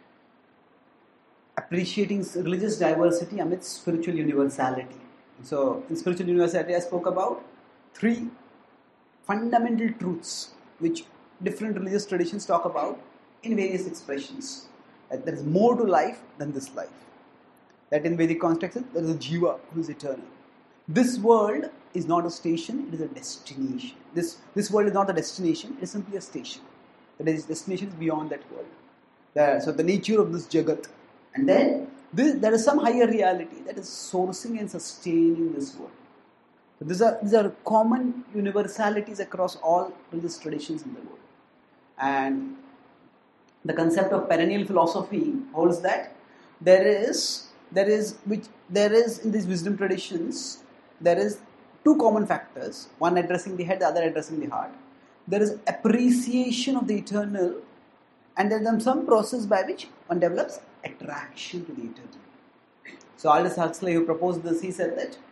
appreciating religious diversity amidst spiritual universality. So in spiritual universality I spoke about three fundamental truths which different religious traditions talk about in various expressions. That there is more to life than this life. That in Vedic context, there is a jiva who is eternal. This world is not a station, it is a destination. This, this world is not a destination, it is simply a station. The destination is beyond that world. The, so the nature of this jagat. And then this, there is some higher reality that is sourcing and sustaining this world. So these are, these are common universalities across all religious traditions in the world. And the concept of perennial philosophy holds that there is, there is, which there is in these wisdom traditions, there is two common factors, one addressing the head, the other addressing the heart. There is appreciation of the eternal, and there is some process by which one develops attraction to the eternal. So Aldous Huxley, who proposed this, he said that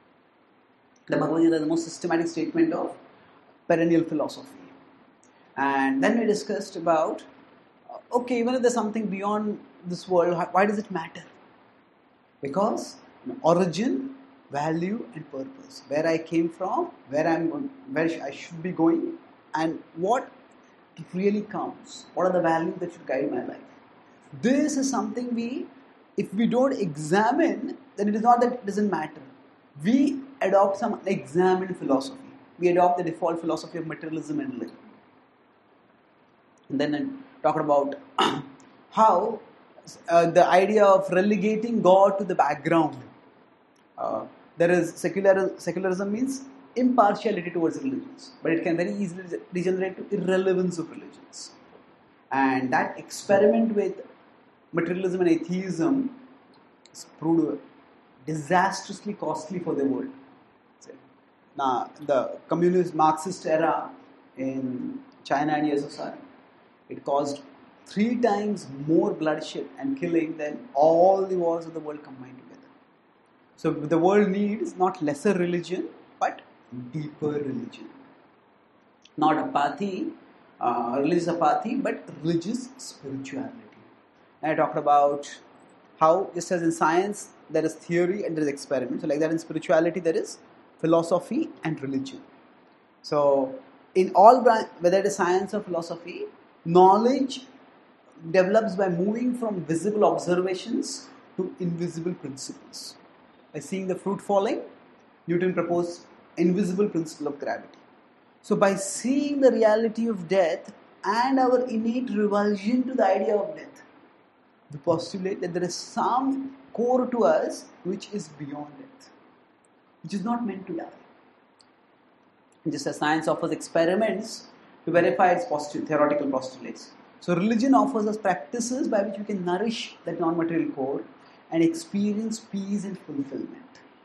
the Bhagavad Gita is the most systematic statement of perennial philosophy. And then we discussed about, okay, even if there's something beyond this world, why does it matter? Because origin, value and purpose. Where I came from, where I'm going, where I should be going, and what really counts. What are the values that should guide my life? This is something we, if we don't examine, then it is not that it doesn't matter. We adopt some examined philosophy. We adopt the default philosophy of materialism and religion. And then I talked about how uh, the idea of relegating God to the background. Uh, there is secular, secularism means impartiality towards religions, but it can very easily degenerate to irrelevance of religions. And that experiment with materialism and atheism is proved disastrously costly for the world. Now, the communist Marxist era in China and U S S R, it caused three times more bloodshed and killing than all the wars of the world combined together. So the world needs not lesser religion, but deeper religion. Not apathy, uh, religious apathy, but religious spirituality. And I talked about how, just as in science, there is theory and there is experiment. So like that in spirituality, there is philosophy and religion. So in all, whether it is science or philosophy, knowledge develops by moving from visible observations to invisible principles. By seeing the fruit falling, Newton proposed invisible principle of gravity. So by seeing the reality of death and our innate revulsion to the idea of death, we postulate that there is some core to us which is beyond death, which is not meant to die. Just as science offers experiments to verify its postu- theoretical postulates, so religion offers us practices by which we can nourish that non-material core and experience peace and fulfillment.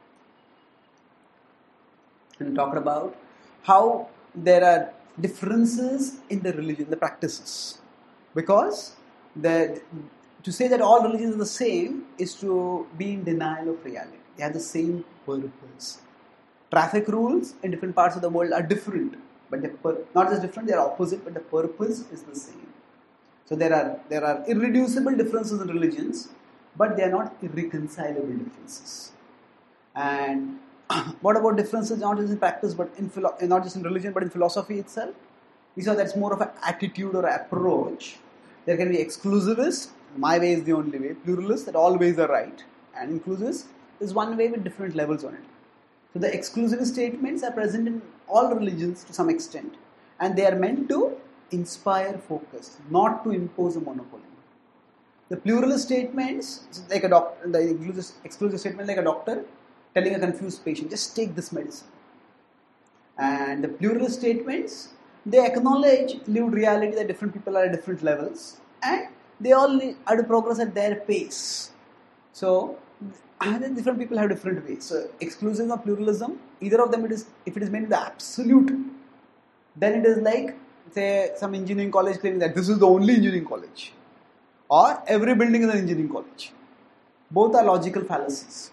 And we talked about how there are differences in the religion, the practices, because the, to say that all religions are the same is to be in denial of reality. They have the same purpose. Traffic rules in different parts of the world are different, but they're pur- not just different, they are opposite, but the purpose is the same. So there are there are irreducible differences in religions, but they are not irreconcilable differences. And what about differences not just in practice, but in philo- not just in religion, but in philosophy itself? We saw that's more of an attitude or approach. There can be exclusivist, my way is the only way, pluralist, that all ways are right, and inclusivist is one way with different levels on it. So the exclusivist statements are present in all religions to some extent, and they are meant to inspire focus, not to impose a monopoly. The pluralist statements, like a doctor, the exclusive, exclusive statement like a doctor telling a confused patient, just take this medicine. And the pluralist statements, they acknowledge lived reality that different people are at different levels, and they all are to progress at their pace. So, and then different people have different ways. So, exclusivism or pluralism, either of them, it is if it is meant in the absolute, then it is like, say, some engineering college claiming that this is the only engineering college, or every building is an engineering college. Both are logical fallacies.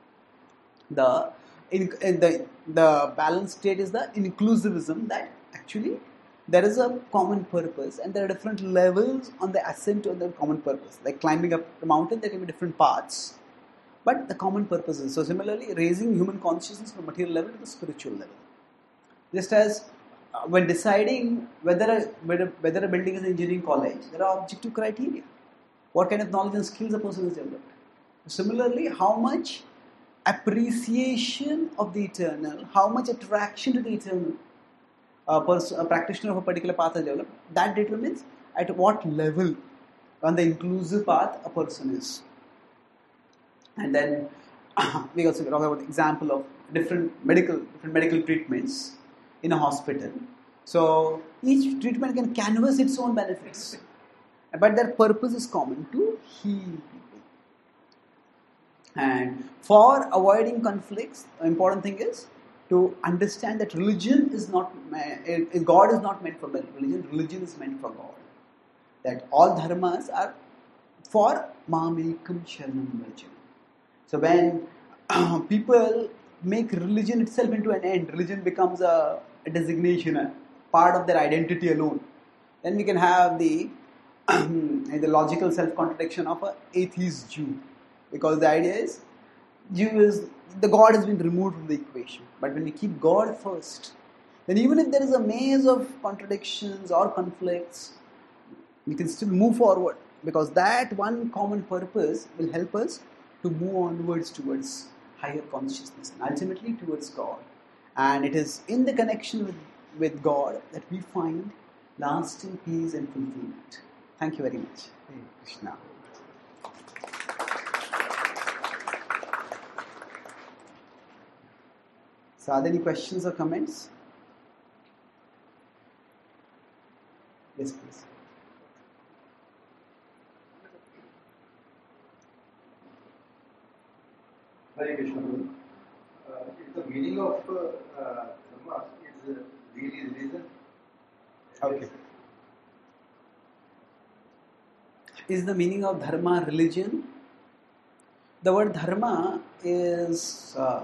The in, in the the balanced state is the inclusivism, that actually there is a common purpose and there are different levels on the ascent to the common purpose. Like climbing up a mountain, there can be different paths, but the common purpose is. So similarly, raising human consciousness from material level to the spiritual level. Just as uh, when deciding whether a, whether, whether a building is an engineering college, there are objective criteria. What kind of knowledge and skills a person has developed. Similarly, how much appreciation of the eternal, how much attraction to the eternal a, person, a practitioner of a particular path has developed, that determines at what level on the inclusive path a person is. And then we also talk about the example of different medical different medical treatments in a hospital. So each treatment can canvas its own benefits, but their purpose is common, to heal people. And for avoiding conflicts, the important thing is to understand that religion is not, God is not meant for religion, religion is meant for God. That all dharmas are for Mamekam Sharanam Vrajam. So when uh, people make religion itself into an end, religion becomes a, a designation, a part of their identity alone, then we can have the the logical self-contradiction of an atheist Jew. Because the idea is, Jew is, the God has been removed from the equation. But when we keep God first, then even if there is a maze of contradictions or conflicts, we can still move forward. Because that one common purpose will help us to move onwards towards higher consciousness and ultimately towards God. And it is in the connection with, with God that we find lasting peace and fulfillment. Thank you very much. Hare Krishna. So, are there any questions or comments? Yes, please. Hare Krishna. Uh, if the meaning of uh, uh, dharma is uh, really religion. Okay. Is the meaning of dharma religion? The word dharma is uh,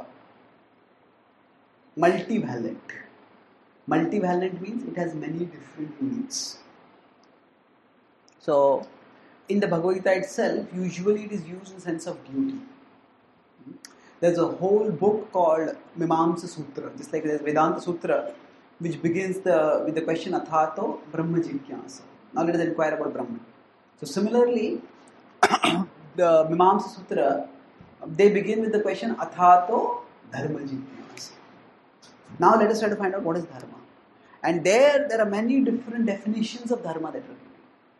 multivalent. Multivalent means it has many different meanings. So, in the Bhagavad Gita itself, usually it is used in the sense of duty. There's a whole book called Mimamsa Sutra, just like there's Vedanta Sutra, which begins the with the question Athato Brahma Jigyasa. Now let us inquire about Brahman. So similarly, the Mimamsa Sutra, they begin with the question Athato Dharma Jigyasa. Now let us try to find out what is Dharma. And there, there are many different definitions of Dharma that are given.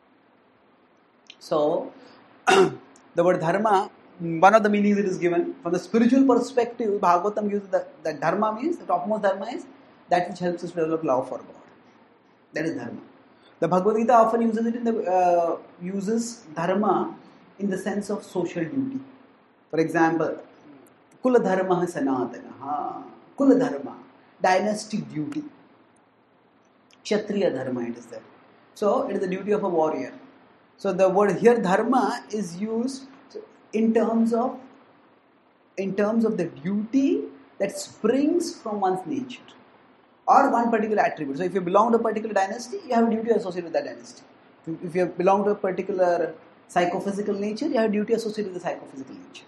So, the word Dharma, one of the meanings it is given, from the spiritual perspective, Bhagavatam uses that, that Dharma means, the topmost Dharma is that which helps us to develop love for God. That is Dharma. The Bhagavad Gita often uses it in the, uh, uses Dharma in the sense of social duty. For example, Kula Dharma Sanatana, Kula Dharma, dynastic duty. Kshatriya Dharma it is there. So, it is the duty of a warrior. So, the word here Dharma is used in terms of in terms of the duty that springs from one's nature or one particular attribute. So, if you belong to a particular dynasty, you have a duty associated with that dynasty. If you belong to a particular psychophysical nature, you have a duty associated with the psychophysical nature.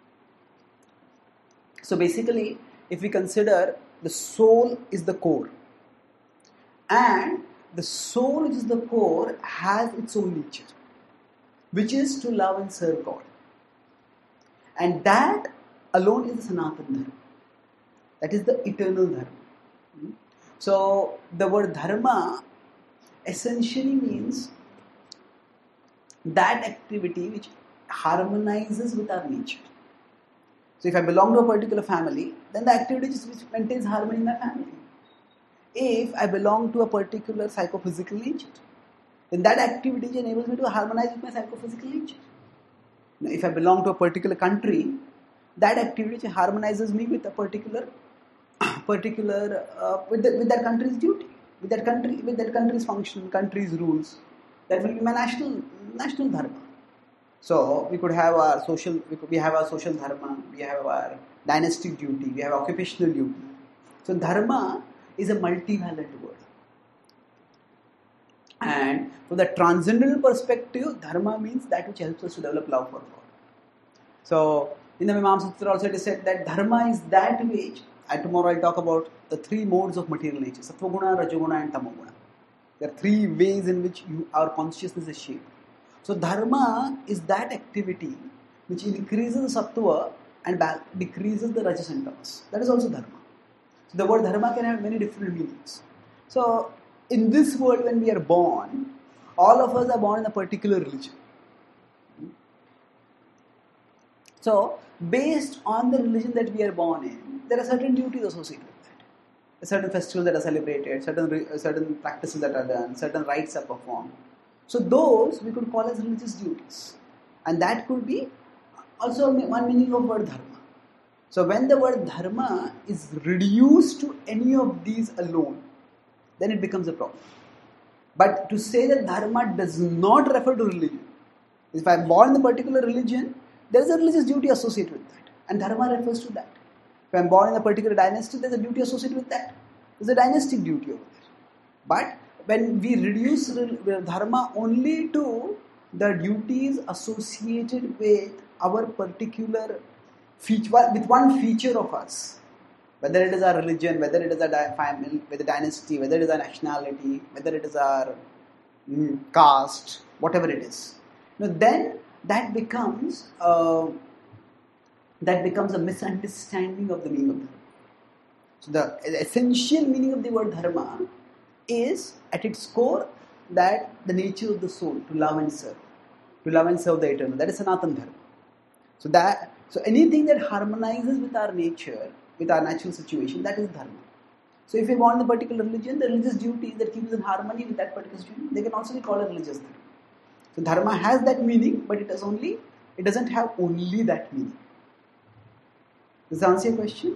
So, basically, if we consider the soul is the core, and the soul which is the core has its own nature, which is to love and serve God. And that alone is the Sanatana Dharma. That is the eternal Dharma. So, the word Dharma essentially means that activity which harmonizes with our nature. So, if I belong to a particular family, then the activity which maintains harmony in my family. If I belong to a particular psychophysical nature, then that activity enables me to harmonize with my psychophysical nature. Now, if I belong to a particular country, that activity harmonizes me with a particular, particular uh, with, the, with that country's duty, with that country, with that country's function, country's rules. That will be my national national dharma. So we could have our social, we, could, we have our social dharma, we have our dynastic duty, we have occupational duty. So dharma is a multivalent word. And from the transcendental perspective, dharma means that which helps us to develop love for God. So, in the Mimamsa Sutra also it is said that dharma is that which, and tomorrow I will talk about the three modes of material nature, Sattva Guna, Rajoguna and Tamoguna. There are three ways in which you, our consciousness is shaped. So, dharma is that activity which increases the Sattva and decreases the Rajas and Tamas. That is also dharma. So, the word dharma can have many different meanings. So, in this world, when we are born, all of us are born in a particular religion. So, based on the religion that we are born in, there are certain duties associated with that. Certain festivals that are celebrated, certain certain practices that are done, certain rites are performed. So, those we could call as religious duties. And that could be also one meaning of word dharma. So, when the word dharma is reduced to any of these alone, then it becomes a problem. But to say that dharma does not refer to religion, if I am born in a particular religion, there is a religious duty associated with that, and dharma refers to that. If I am born in a particular dynasty, there is a duty associated with that. There is a dynastic duty over there. But when we reduce dharma only to the duties associated with our particular feature, with one feature of us, whether it is our religion, whether it is our family, whether dynasty, whether it is our nationality, whether it is our mm, caste, whatever it is, you know, then that becomes uh, that becomes a misunderstanding of the meaning of dharma. So the essential meaning of the word dharma is at its core that the nature of the soul, to love and serve, to love and serve the eternal. That is Sanatana Dharma. So that so anything that harmonizes with our nature, with our natural situation, that is dharma. So if we want the particular religion, the religious duty that keeps in harmony with that particular situation, they can also be called a religious dharma. So dharma has that meaning, but it does only it doesn't have only that meaning. Does that answer your question?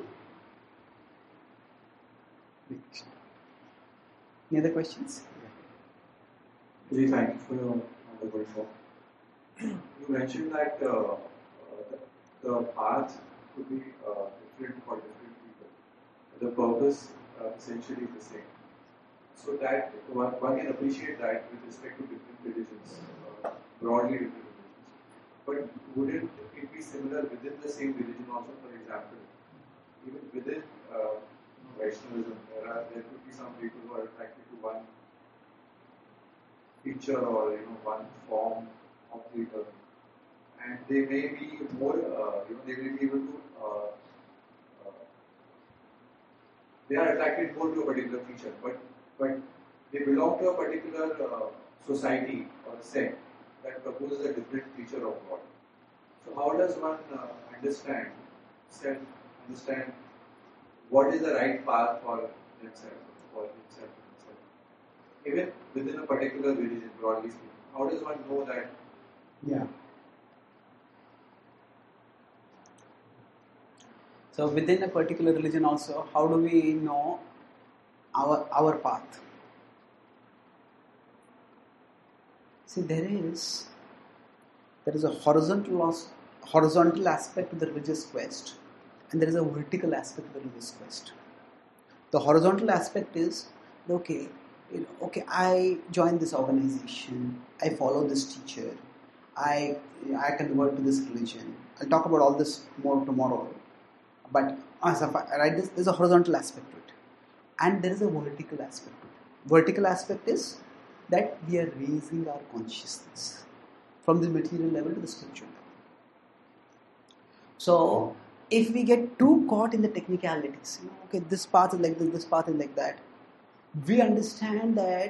Any other questions? Really, thank you for your wonderful talk. You mentioned that uh, uh, the, the path could be uh, different for different people. The purpose uh, essentially is the same. So that one, one can appreciate that with respect to different religions, uh, broadly different religions. But wouldn't it be similar within the same religion also? For example, even within uh, Vaishnavism, there are there could be some people who are attracted to one feature or you know one form of the eternal, and they may be more uh, you know they may be able to uh, uh, they are attracted more to a particular feature, but but they belong to a particular uh, society or sect that proposes a different feature of God. So how does one uh, understand self understand what is the right path for themselves, for himself, himself? Even within a particular religion, broadly speaking, how does one know that? Yeah. So within a particular religion also, how do we know our our path? See, there is there is a horizontal horizontal aspect to the religious quest, and there is a vertical aspect to the religious quest. The horizontal aspect is okay. You know, okay, I join this organization, I follow this teacher, I I convert to this religion. I'll talk about all this more tomorrow. But as a, right, this, there's a horizontal aspect to it, and there is a vertical aspect to it. Vertical aspect is that we are raising our consciousness from the material level to the spiritual level. So, if we get too caught in the technicalities, you know, okay, this path is like this, this path is like that, we understand that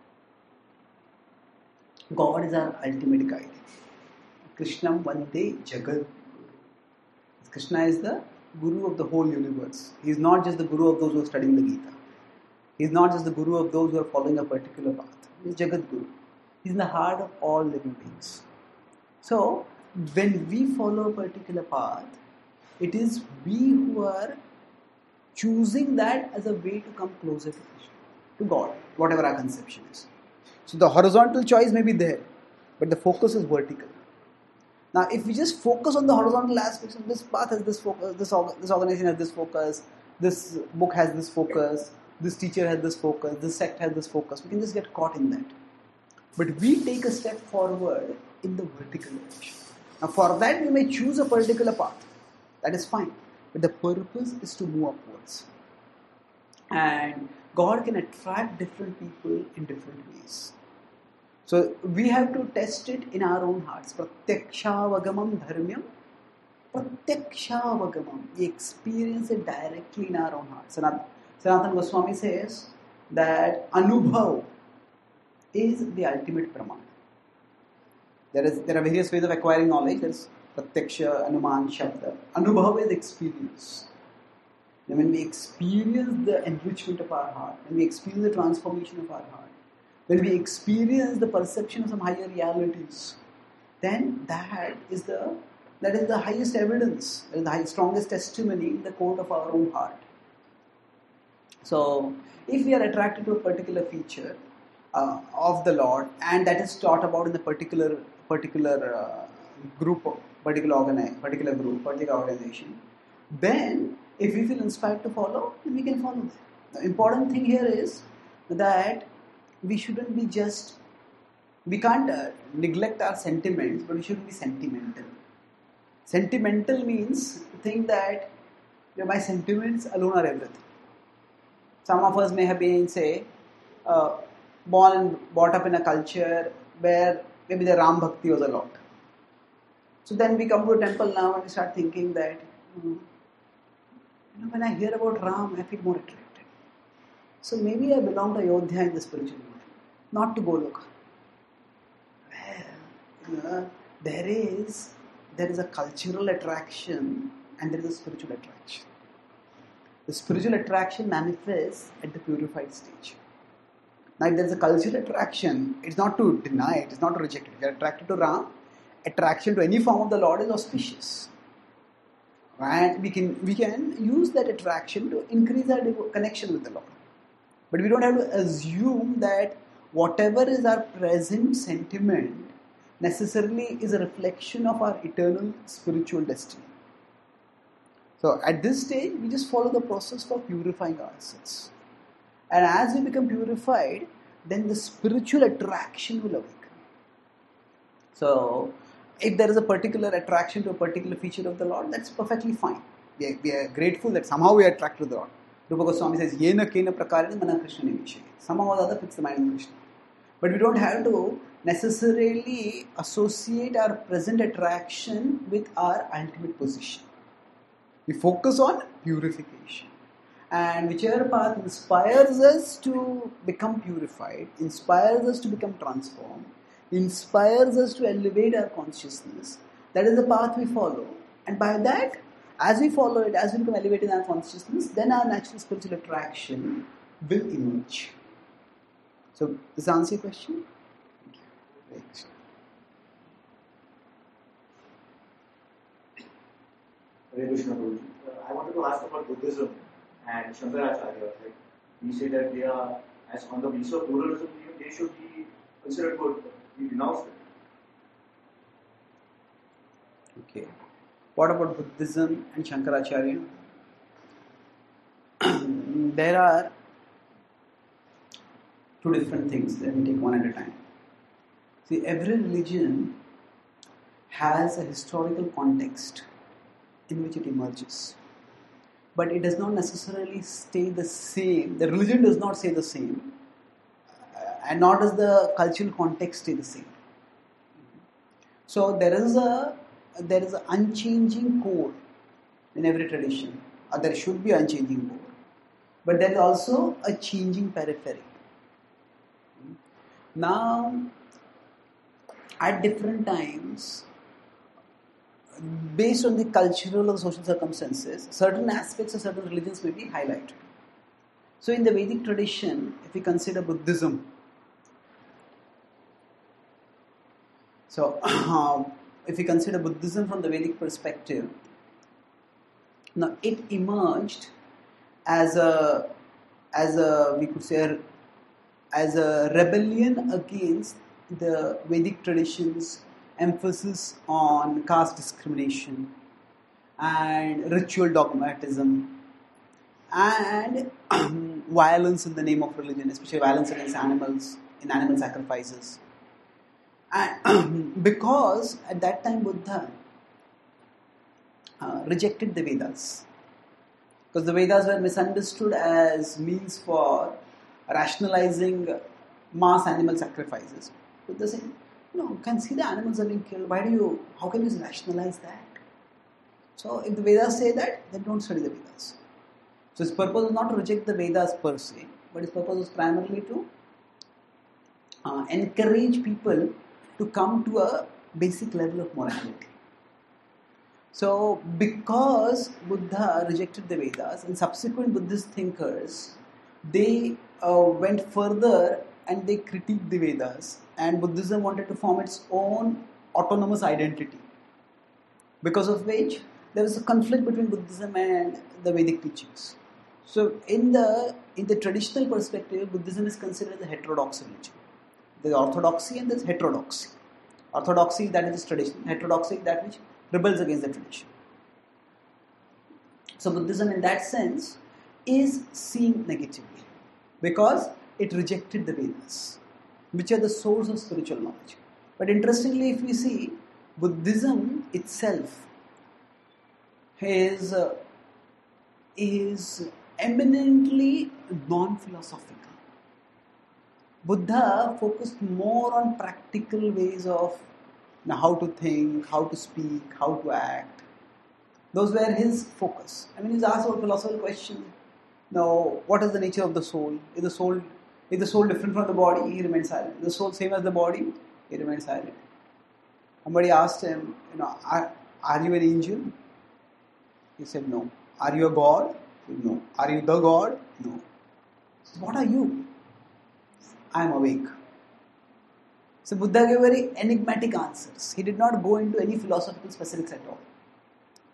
God is our ultimate guide. Krishnam Vande Jagat. Krishna is the Guru of the whole universe. He is not just the Guru of those who are studying the Gita. He is not just the Guru of those who are following a particular path. He is Jagat Guru. He is in the heart of all living beings. So, when we follow a particular path, it is we who are choosing that as a way to come closer to Krishna, to God, whatever our conception is. So the horizontal choice may be there, but the focus is vertical. Now, if we just focus on the horizontal aspects of this path has this focus, this, this organization has this focus, this book has this focus, this teacher has this focus, this sect has this focus, we can just get caught in that. But we take a step forward in the vertical direction. Now, for that we may choose a particular path. That is fine. But the purpose is to move upwards. And God can attract different people in different ways. So we have to test it in our own hearts. Pratyaksha-vagamam dharmyam. Pratyaksha-vagamam. We experience it directly in our own hearts. Sanatana Goswami says that Anubhav is the ultimate praman. There is there are various ways of acquiring knowledge. There is Pratyaksha, Anuman, Shabda. Anubhav is experience. And when we experience the enrichment of our heart, when we experience the transformation of our heart, when we experience the perception of some higher realities, then that is the that is the highest evidence, that is the highest, strongest testimony in the court of our own heart. So, if we are attracted to a particular feature uh, of the Lord, and that is taught about in the particular particular uh, group, particular organize, particular group, particular organization, then if we feel inspired to follow, then we can follow that. The important thing here is that we shouldn't be just, we can't uh, neglect our sentiments, but we shouldn't be sentimental. Sentimental means to think that you know, my sentiments alone are everything. Some of us may have been, say, uh, born and brought up in a culture where maybe the Ram Bhakti was a lot. So then we come to a temple now and we start thinking that, you know, you know, when I hear about Ram, I feel more attracted. So maybe I belong to Ayodhya in the spiritual world, not to Goloka. Well, you know, there is there is a cultural attraction and there is a spiritual attraction. The spiritual attraction manifests at the purified stage. Now, if there is a cultural attraction, it's not to deny it, it's not to reject it. If you are attracted to Ram, attraction to any form of the Lord is auspicious. And we can we can use that attraction to increase our devo- connection with the Lord. But we don't have to assume that whatever is our present sentiment necessarily is a reflection of our eternal spiritual destiny. So at this stage, we just follow the process for purifying ourselves. And as we become purified, then the spiritual attraction will awaken. So, if there is a particular attraction to a particular feature of the Lord, that's perfectly fine. We are, we are grateful that somehow we are attracted to the Lord. Rupa Goswami says, Yena kena prakarena mana Krishna nimishye. Somehow or the other fix the mind of Krishna. But we don't have to necessarily associate our present attraction with our ultimate position. We focus on purification. And whichever path inspires us to become purified, inspires us to become transformed, inspires us to elevate our consciousness, that is the path we follow. And by that, as we follow it, as we become elevated in our consciousness, then our natural spiritual attraction will emerge. So, does this answer your question? Thank you. Hare Krishna Guruji. Uh, I wanted to ask about Buddhism and Shankaracharya. Like, we say that they are, as on the basis of pluralism, they should be considered good. We denounce them. Okay. What about Buddhism and Shankaracharya? There are two different things. Let me take one at a time. See, every religion has a historical context in which it emerges. But it does not necessarily stay the same. The religion does not stay the same. Uh, and nor does the cultural context stay the same. So there is a there is an unchanging core in every tradition. Or there should be unchanging core. But there is also a changing periphery. Now, at different times, based on the cultural or social circumstances, certain aspects of certain religions may be highlighted. So in the Vedic tradition, if we consider Buddhism, so if we consider Buddhism from the Vedic perspective, now it emerged as a, as a, we could say, as a rebellion against the Vedic tradition's emphasis on caste discrimination and ritual dogmatism and violence in the name of religion, especially violence against animals in animal sacrifices. And because at that time Buddha uh, rejected the Vedas, because the Vedas were misunderstood as means for rationalizing mass animal sacrifices. Buddha said, no, you can see the animals are being killed. Why do you, how can you rationalize that? So if the Vedas say that, then don't study the Vedas. So his purpose was not to reject the Vedas per se, but his purpose was primarily to uh, encourage people to come to a basic level of morality. So because Buddha rejected the Vedas, and subsequent Buddhist thinkers, they uh, went further and they critiqued the Vedas, and Buddhism wanted to form its own autonomous identity, because of which there was a conflict between Buddhism and the Vedic teachings. So in the in the traditional perspective, Buddhism is considered the heterodox religion. There is orthodoxy and there is heterodoxy. Orthodoxy, that is tradition. Heterodoxy, that which rebels against the tradition. So Buddhism in that sense is seen negatively because it rejected the Vedas, which are the source of spiritual knowledge. But interestingly, if we see, Buddhism itself is, uh, is eminently non-philosophical. Buddha focused more on practical ways of you know, how to think, how to speak, how to act. Those were his focus. I mean, he's asked a philosophical question. Now, what is the nature of the soul? Is the soul is the soul different from the body? He remained silent. Is the soul same as the body? He remained silent. Somebody asked him, you know, are, are you an angel? He said, no. Are you a god? He said, no. Are you the god? No. So what are you? I am awake. So Buddha gave very enigmatic answers. He did not go into any philosophical specifics at all.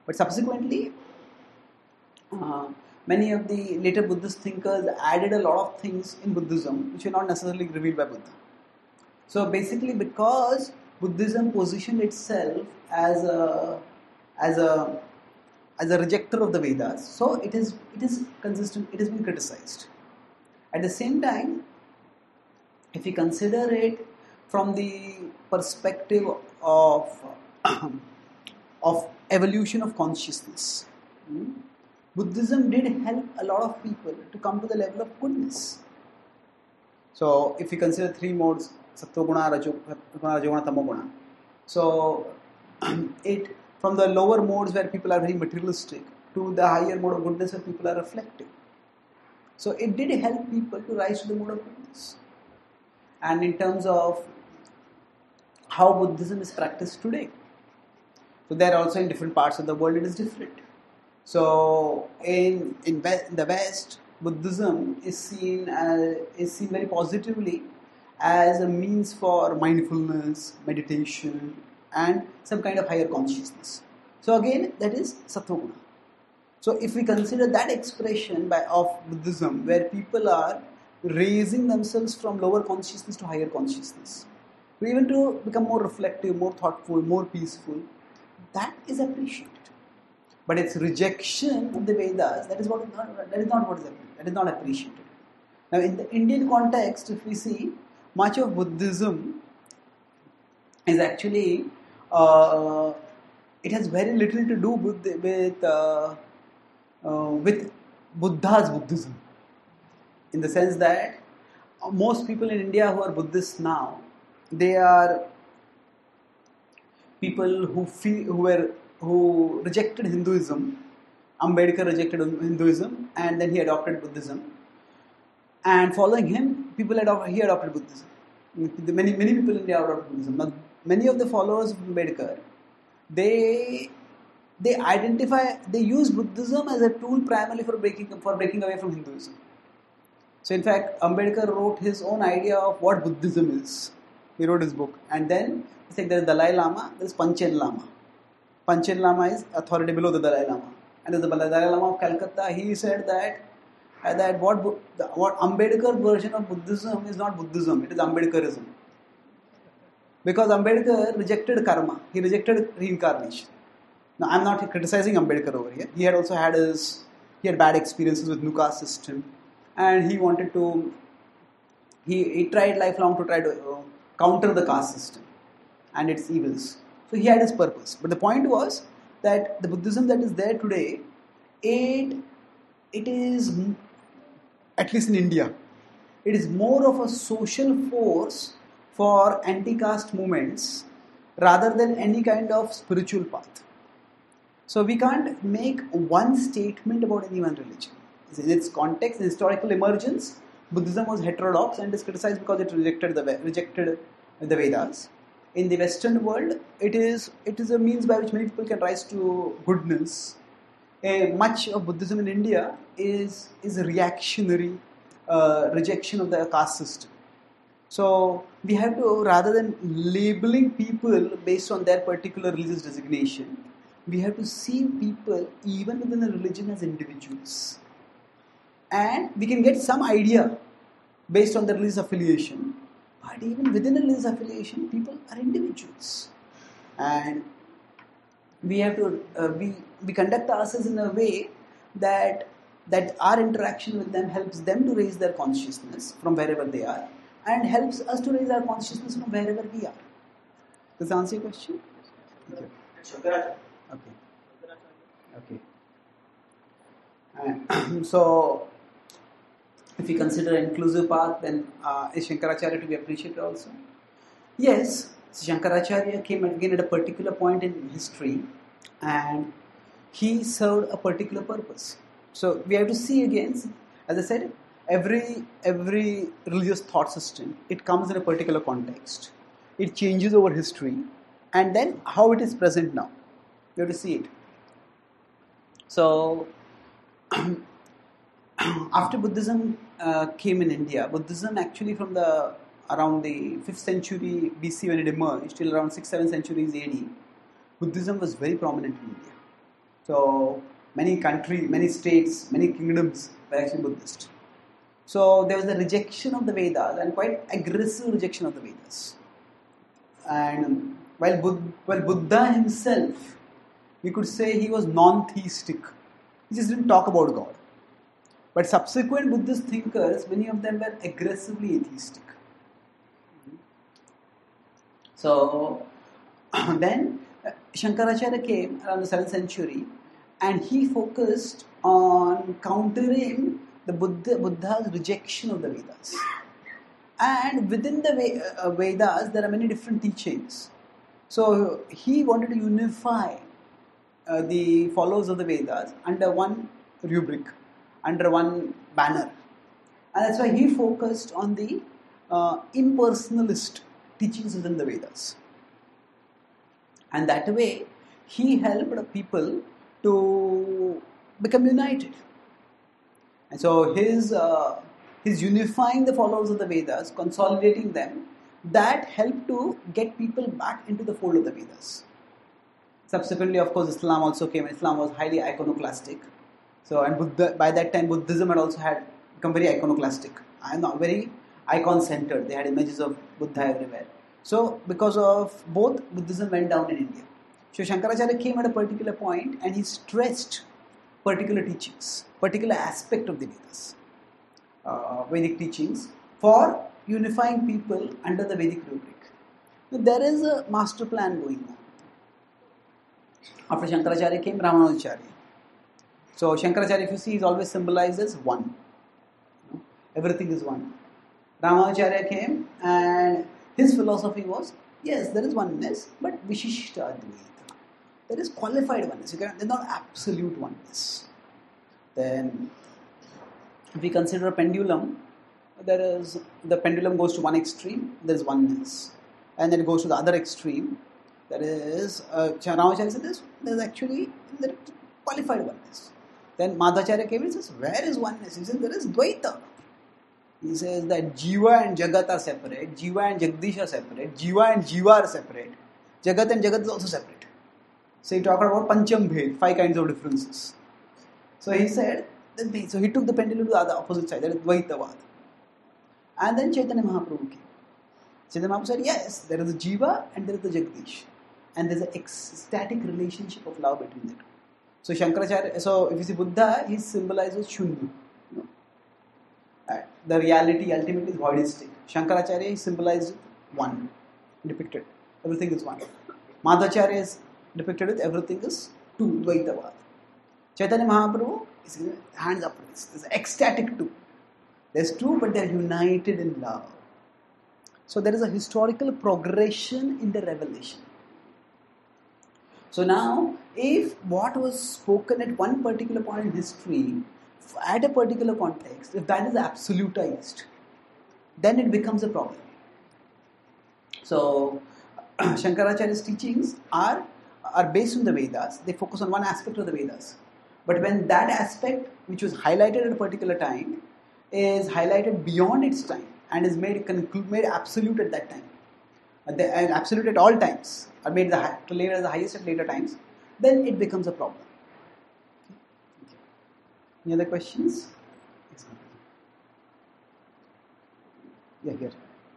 But subsequently, uh, many of the later Buddhist thinkers added a lot of things in Buddhism which were not necessarily revealed by Buddha. So basically, because Buddhism positioned itself as a as a as a rejecter of the Vedas, so it is it is consistent. It has been criticized. At the same time, if we consider it from the perspective of of evolution of consciousness, hmm, Buddhism did help a lot of people to come to the level of goodness. So, if we consider three modes, Sattva-guna, Rajoguna, Rajoguna, Tamoguna. So, it from the lower modes where people are very materialistic to the higher mode of goodness where people are reflective. So, it did help people to rise to the mode of goodness. And in terms of how Buddhism is practiced today, so there also in different parts of the world it is different. So, in in, in the West, Buddhism is seen as, is seen very positively as a means for mindfulness, meditation, and some kind of higher consciousness. So again, that is Sattva-guna. So if we consider that expression by of Buddhism, where people are raising themselves from lower consciousness to higher consciousness, to even to become more reflective, more thoughtful, more peaceful, that is appreciated. But its rejection of the Vedas, that is what is not, that is not what is that is not appreciated. Now, in the Indian context, if we see, much of Buddhism is actually uh, it has very little to do with with uh, uh, with Buddha's Buddhism, in the sense that most people in India who are Buddhists now, they are people who feel who were who rejected Hinduism. Ambedkar rejected Hinduism and then he adopted Buddhism. And following him, people adopted, he adopted Buddhism. Many many people in India adopted Buddhism. Now, many of the followers of Ambedkar, they they identify, they use Buddhism as a tool primarily for breaking for breaking away from Hinduism. So, in fact, Ambedkar wrote his own idea of what Buddhism is. He wrote his book, and then it's like there is Dalai Lama, there is Panchen Lama. Panchen Lama is authority below the Dalai Lama, and there's the Dalai Lama of Calcutta. He said that uh, that what what Ambedkar version of Buddhism is not Buddhism; it is Ambedkarism. Because Ambedkar rejected karma, he rejected reincarnation. Now, I'm not criticizing Ambedkar over here. He had also had his he had bad experiences with new caste system, and he wanted to he, he tried lifelong to try to uh, counter the caste system and its evils. So he had his purpose. But the point was that the Buddhism that is there today, it it is, at least in India, it is more of a social force for anti-caste movements rather than any kind of spiritual path. So we can't make one statement about any one religion. In its context, in historical emergence, Buddhism was heterodox and is criticized because it rejected the rejected the Vedas. In the Western world, it is it is a means by which many people can rise to goodness. Uh, much of Buddhism in India is is a reactionary uh, rejection of the caste system. So we have to, rather than labeling people based on their particular religious designation, we have to see people even within a religion as individuals. And we can get some idea based on the religious affiliation. But even within a religious affiliation, people are individuals. And we have to, uh, we, we conduct ourselves in a way that, that our interaction with them helps them to raise their consciousness from wherever they are, and helps us to raise our consciousness from wherever we are. Does that answer your question? Okay. Okay. Okay. And so, if we consider an inclusive path, then uh, is Shankaracharya to be appreciated also? Yes, Shankaracharya came again at a particular point in history, and he served a particular purpose. So we have to see again, as I said, every every religious thought system, it comes in a particular context. It changes over history, and then how it is present now. We have to see it. So, after Buddhism uh, came in India, Buddhism actually from the around the fifth century B C when it emerged, till around sixth, seventh centuries A D, Buddhism was very prominent in India. So many countries, many states, many kingdoms were actually Buddhist. So there was a rejection of the Vedas and quite aggressive rejection of the Vedas. And while Buddha, while Buddha himself, we could say he was non-theistic. He just didn't talk about God. But subsequent Buddhist thinkers, many of them were aggressively atheistic. So then Shankaracharya came around the seventh century and he focused on countering the Buddha, Buddha's rejection of the Vedas. And within the uh, Vedas, there are many different teachings. So he wanted to unify uh, the followers of the Vedas under one rubric, under one banner. And that's why he focused on the uh, impersonalist teachings within the Vedas. And that way, he helped people to become united. And so his, uh, his unifying the followers of the Vedas, consolidating them, that helped to get people back into the fold of the Vedas. Subsequently, of course, Islam also came. Islam was highly iconoclastic. So, and Buddha, by that time, Buddhism had also had become very iconoclastic. I'm not very icon-centered. They had images of Buddha everywhere. So, because of both, Buddhism went down in India. So, Shankaracharya came at a particular point and he stressed particular teachings, particular aspect of the Vedas, uh, Vedic teachings, for unifying people under the Vedic rubric. Now, there is a master plan going on. After Shankaracharya came Ramanujacharya. So, Shankaracharya, if you see, is always symbolized as one. You know, everything is one. Ramanujacharya came and his philosophy was, yes, there is oneness, but Vishishta Advaita. There is qualified oneness. There is not absolute oneness. Then, if we consider a pendulum, there is the pendulum goes to one extreme, there is oneness, and then it goes to the other extreme. There is uh, Ramanujacharya said this. There is actually there is qualified oneness. Then Madhvacharya came and says, where is oneness? He says there is Dvaita. He says that Jiva and Jagat are separate, Jiva and Jagdish are separate, Jiva and Jiva are separate, Jagat and Jagat is also separate. So he talked about Pancham Bhed, five kinds of differences. So he said, so he took the pendulum to the other opposite side, that is Dvaitavad. And then Chaitanya Mahaprabhu came. Chaitanya Mahaprabhu said, yes, there is a Jiva and there is the Jagdish. And there is an ecstatic relationship of love between the two. So Shankaracharya, so if you see Buddha, he symbolizes Shunya. You know? Uh, the reality ultimately is voidistic. Shankaracharya is symbolized one, depicted. Everything is one. Madhvacharya is depicted with everything is two, Dvaitavad. Chaitanya Mahaprabhu is hands up. There's ecstatic two. There's two, but they're united in love. So there is a historical progression in the revelation. So now, if what was spoken at one particular point in history, at a particular context, if that is absolutized, then it becomes a problem. So, Shankaracharya's teachings are, are based on the Vedas. They focus on one aspect of the Vedas. But when that aspect, which was highlighted at a particular time, is highlighted beyond its time and is made, conclude, made absolute at that time, and absolute at all times, or made the later the highest at later times, then it becomes a problem. Okay. Any other questions? Yeah, here.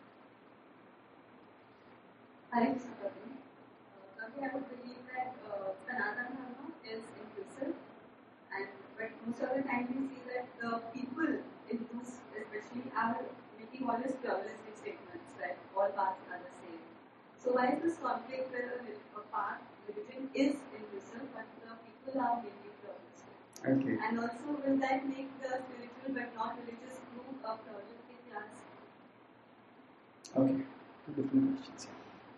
Hi, Mr. I would believe that uh, Sanatana Dharma is inclusive, and but most of the time we see that the people in Hindus especially are making always pluralistic statements that all paths are the same. So why is this conflict where a path, religion is inclusive, but the people are mainly pluralistic? Okay. And also, will that make the spiritual but not religious group a pluralistic class? Okay, two different questions.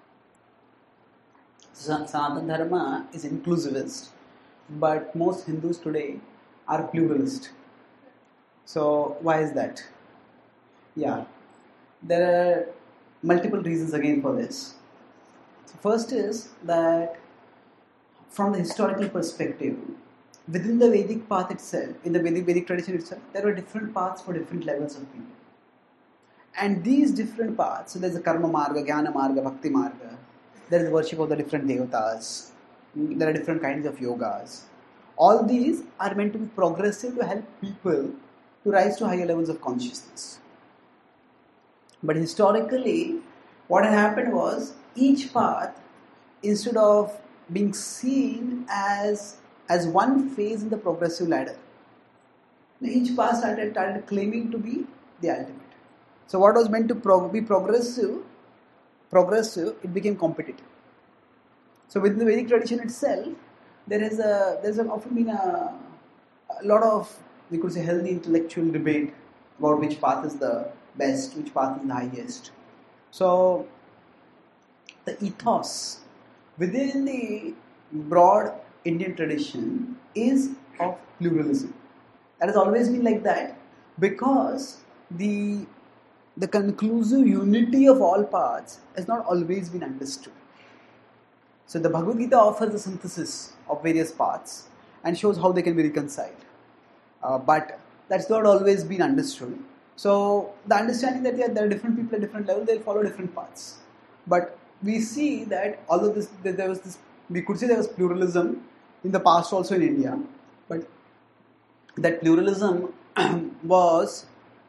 Sanatana Dharma is inclusivist, but most Hindus today are pluralist. So why is that? Yeah, there are multiple reasons again for this. So first is that from the historical perspective, within the Vedic path itself, in the Vedic, Vedic tradition itself, there were different paths for different levels of people. And these different paths, so there's a Karma Marga, Jnana Marga, Bhakti Marga, there is worship of the different devatas, there are different kinds of yogas. All these are meant to be progressive to help people to rise to higher levels of consciousness. But historically, what had happened was each path, instead of being seen as, as one phase in the progressive ladder, each path started, started claiming to be the ultimate. So what was meant to prog- be progressive, progressive, it became competitive. So within the Vedic tradition itself, there is a there's a, often been a, a lot of, we could say, healthy intellectual debate about which path is the best, which path is the highest. So the ethos within the broad Indian tradition is of pluralism. That has always been like that because the the conclusive unity of all paths has not always been understood. So the Bhagavad Gita offers a synthesis of various paths and shows how they can be reconciled. Uh, but that's not always been understood. So the understanding that yeah, there are different people at different levels, they'll follow different paths. But we see that although this, there was this, we could say there was pluralism in the past also in India, but that pluralism was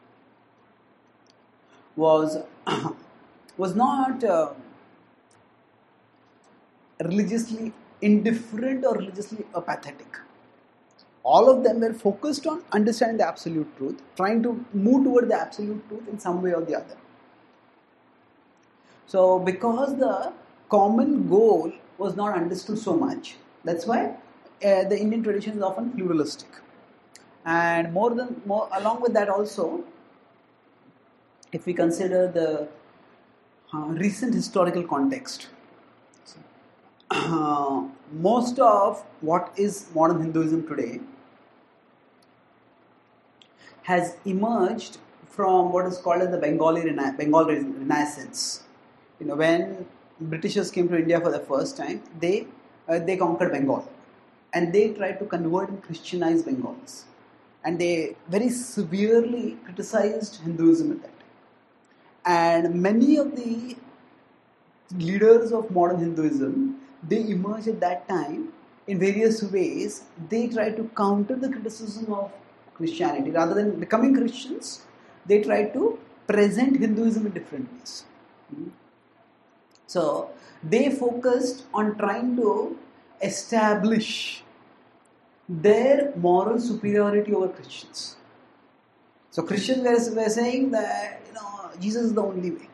was was not uh, religiously indifferent or religiously apathetic. All of them were focused on understanding the absolute truth, trying to move toward the absolute truth in some way or the other. So because the common goal was not understood so much, that's why uh, the Indian tradition is often pluralistic. And more than more along with that also, if we consider the uh, recent historical context, uh, most of what is modern Hinduism today has emerged from what is called as the Bengali Rena- Bengal Renaissance. You know, when Britishers came to India for the first time, they uh, they conquered Bengal, and they tried to convert and Christianize Bengalis, and they very severely criticized Hinduism at that time. And many of the leaders of modern Hinduism, they emerged at that time in various ways. They tried to counter the criticism of Christianity. Rather than becoming Christians, they tried to present Hinduism in different ways. So they focused on trying to establish their moral superiority over Christians. So Christians were, were saying that, you know, Jesus is the only way.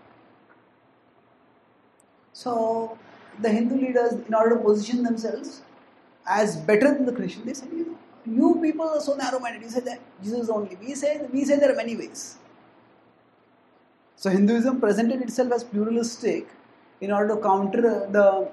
So the Hindu leaders, in order to position themselves as better than the Christians, they said, you know, you people are so narrow-minded. You said that Jesus is the only way. We say, we say there are many ways. So Hinduism presented itself as pluralistic in order to counter the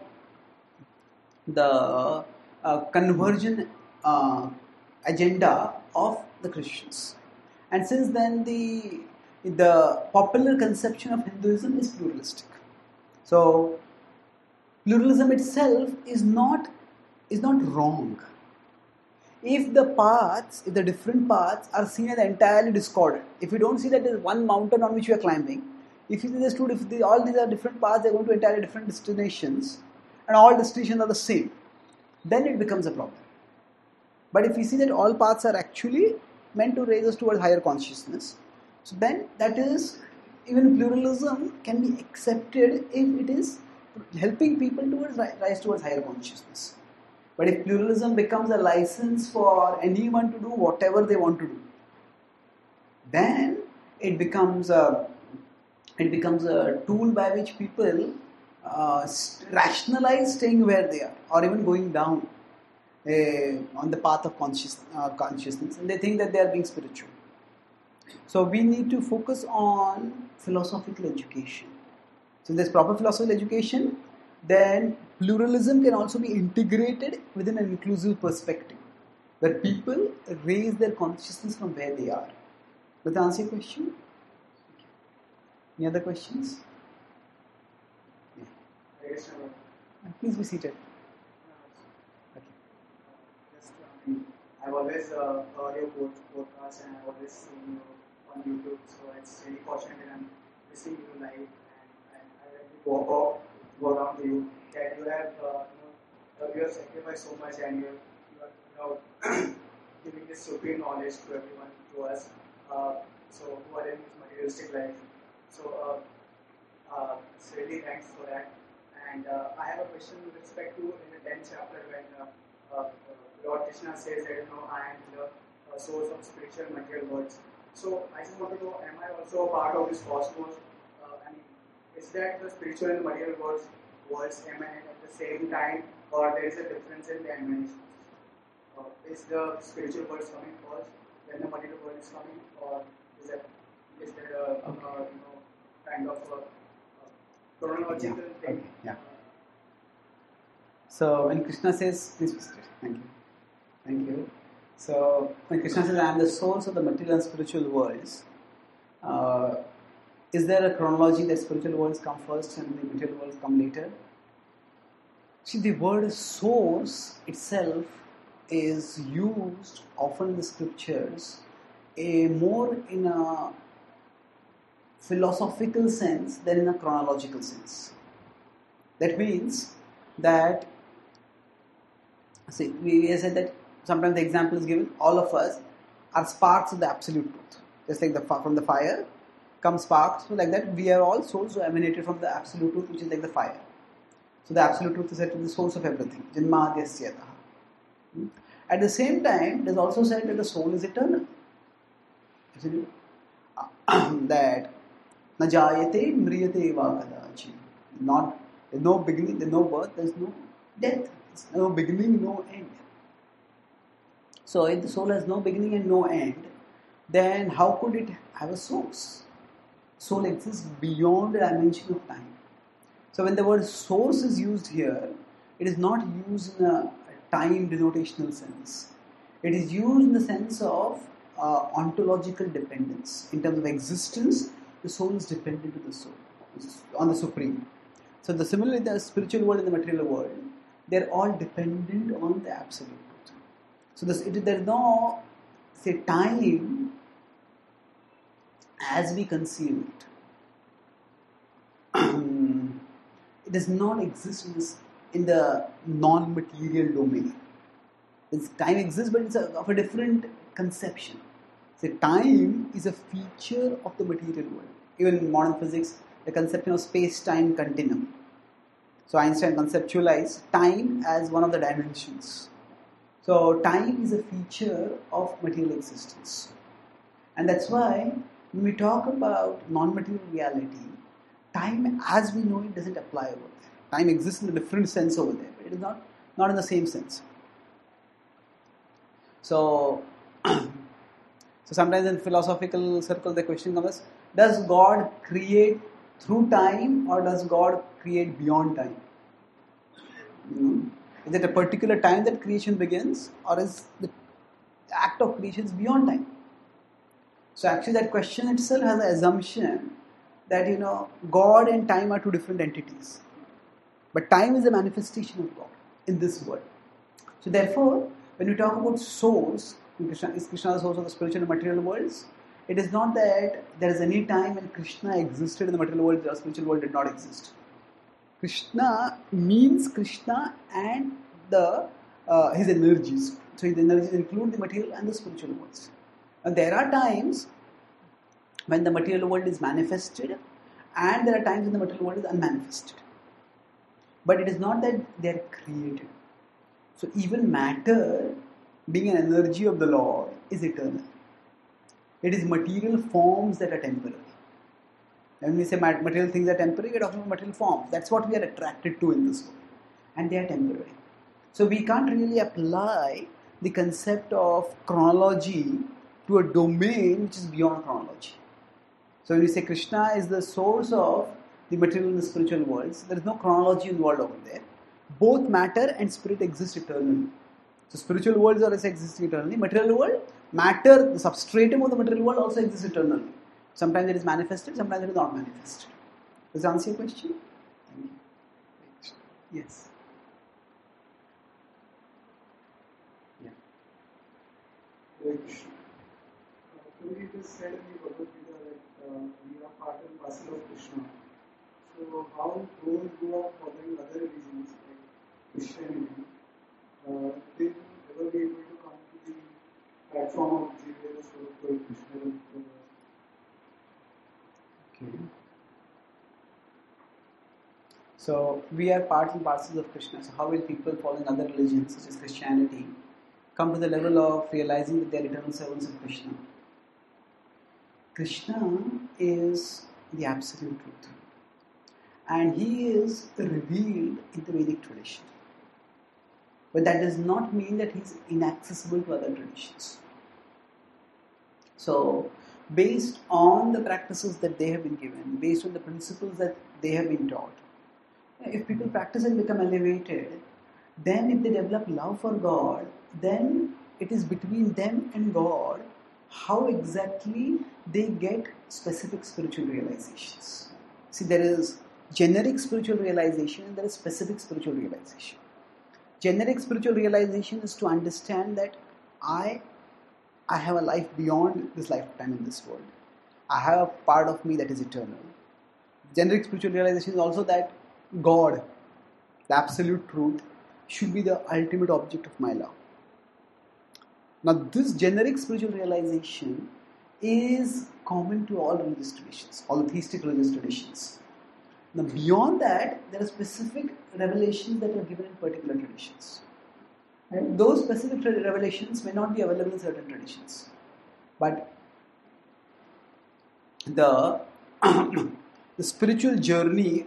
the uh, conversion uh, agenda of the Christians. And since then, the the popular conception of Hinduism is pluralistic. So pluralism itself is not is not wrong. If the paths, if the different paths are seen as entirely discordant, if we don't see that there is one mountain on which we are climbing, if you see this, if the, all these are different paths, they are going to entirely different destinations, and all destinations are the same, then it becomes a problem. But if we see that all paths are actually meant to raise us towards higher consciousness, so then that is, even pluralism can be accepted if it is helping people towards rise towards higher consciousness. But if pluralism becomes a license for anyone to do whatever they want to do, then it becomes a it becomes a tool by which people uh, rationalize staying where they are, or even going down uh, on the path of conscious, uh, consciousness, and they think that they are being spiritual. So we need to focus on philosophical education. So if there's proper philosophical education, then pluralism can also be integrated within an inclusive perspective, where people raise their consciousness from where they are. Does that answer your question? Any other questions? Yeah. I guess uh, Please be seated. Okay. just, I mean, I've always uh, heard your pod- podcast and I've always seen you on YouTube, so it's really fortunate that I'm listening to you live and, and I really walk off, go down to you that you have, uh, you know, you have sacrificed so much and you have, you you know, giving this supreme knowledge to everyone, to us, uh, so who are in this materialistic life. So, uh, uh, so really thanks for that. And uh, I have a question with respect to in the tenth chapter when uh, uh, Lord Krishna says that you know I am the uh, source of spiritual and material worlds. So I just want to know, am I also a part of this cosmos? Uh, I mean, is that the spiritual and material worlds worlds emanate at the same time, or there is a difference in the emanations? Uh, is the spiritual world coming first, then the material world is coming, or is that is there a Okay. uh, you know kind of a, a chronological Yeah. thing? Okay. Yeah. So when Krishna says, please, thank you, thank you. So when Krishna says, "I am the source of the material and spiritual worlds," uh, is there a chronology that spiritual worlds come first and the material worlds come later? See, the word source itself is used often in the scriptures a more in a philosophical sense than in a chronological sense. That means that, see, we have said that sometimes the example is given, all of us are sparks of the absolute truth. Just like the from the fire come sparks, so like that we are all souls who emanated from the absolute truth, which is like the fire. So the absolute truth is said to be the source of everything. Janmadyasyatah. At the same time, it is also said that the soul is eternal. That najayate mriyate va kadachi. Not there's no beginning, there's no birth, there's no death. There's no beginning, no end. So if the soul has no beginning and no end, then how could it have a source? Soul exists beyond the dimension of time. So when the word source is used here, it is not used in a time denotational sense. It is used in the sense of uh, ontological dependence. In terms of existence, the soul is dependent on the soul, on the Supreme. So the similarly, the spiritual world and the material world, they're all dependent on the absolute truth. So this, it, there is no, say, time as we conceive it. It does not exist in, this, in the non-material domain. This time exists, but it's a, of a different conception. So time is a feature of the material world. Even in modern physics, the conception of space-time continuum. So Einstein conceptualized time as one of the dimensions. So time is a feature of material existence. And that's why when we talk about non-material reality, time as we know it doesn't apply over there. Time exists in a different sense over there, but it is not, not in the same sense. So, so sometimes in philosophical circles the question comes, does God create through time or does God create beyond time? You know, is it a particular time that creation begins, or is the act of creation beyond time? So actually that question itself has an assumption that, you know, God and time are two different entities. But time is a manifestation of God in this world. So therefore, when we talk about source, Krishna, is Krishna the source of the spiritual and material worlds? It is not that there is any time when Krishna existed in the material world, the spiritual world did not exist. Krishna means Krishna and the uh, his energies. So his energies include the material and the spiritual worlds. And there are times when the material world is manifested, and there are times when the material world is unmanifested. But it is not that they are created. So even matter, being an energy of the Lord, is eternal. It is material forms that are temporary. When we say material things are temporary, we are talking about material forms. That's what we are attracted to in this world. And they are temporary. So we can't really apply the concept of chronology to a domain which is beyond chronology. So when we say Krishna is the source of the material and the spiritual worlds, there is no chronology involved over there. Both matter and spirit exist eternally. So spiritual worlds are also existing eternally. Material world, matter, the substratum of the material world also exists eternally. Sometimes it is manifested, sometimes it is not manifested. Does that answer your question? Thank you. Yes. Yeah. Like, uh, it is said in the Bhagavad Gita that uh, we are part and parcel of Krishna. So how those who are following other religions like Christianity, uh, they will never be platform of Jesus or Krishna. Okay. So we are part and parcels of Krishna. So how will people following other religions such as Christianity come to the level of realizing that they are eternal servants of Krishna? Krishna is the absolute truth, and he is revealed in the Vedic tradition. But that does not mean that he is inaccessible to other traditions. So, based on the practices that they have been given, based on the principles that they have been taught, if people practice and become elevated, then if they develop love for God, then it is between them and God how exactly they get specific spiritual realizations. See, there is generic spiritual realization and there is specific spiritual realization. Generic spiritual realization is to understand that I, I have a life beyond this lifetime in this world. I have a part of me that is eternal. Generic spiritual realization is also that God, the absolute truth, should be the ultimate object of my love. Now, this generic spiritual realization is common to all religious traditions, all theistic religious traditions. Now, beyond that, there are specific revelations that are given in particular traditions. And those specific revelations may not be available in certain traditions. But the, the spiritual journey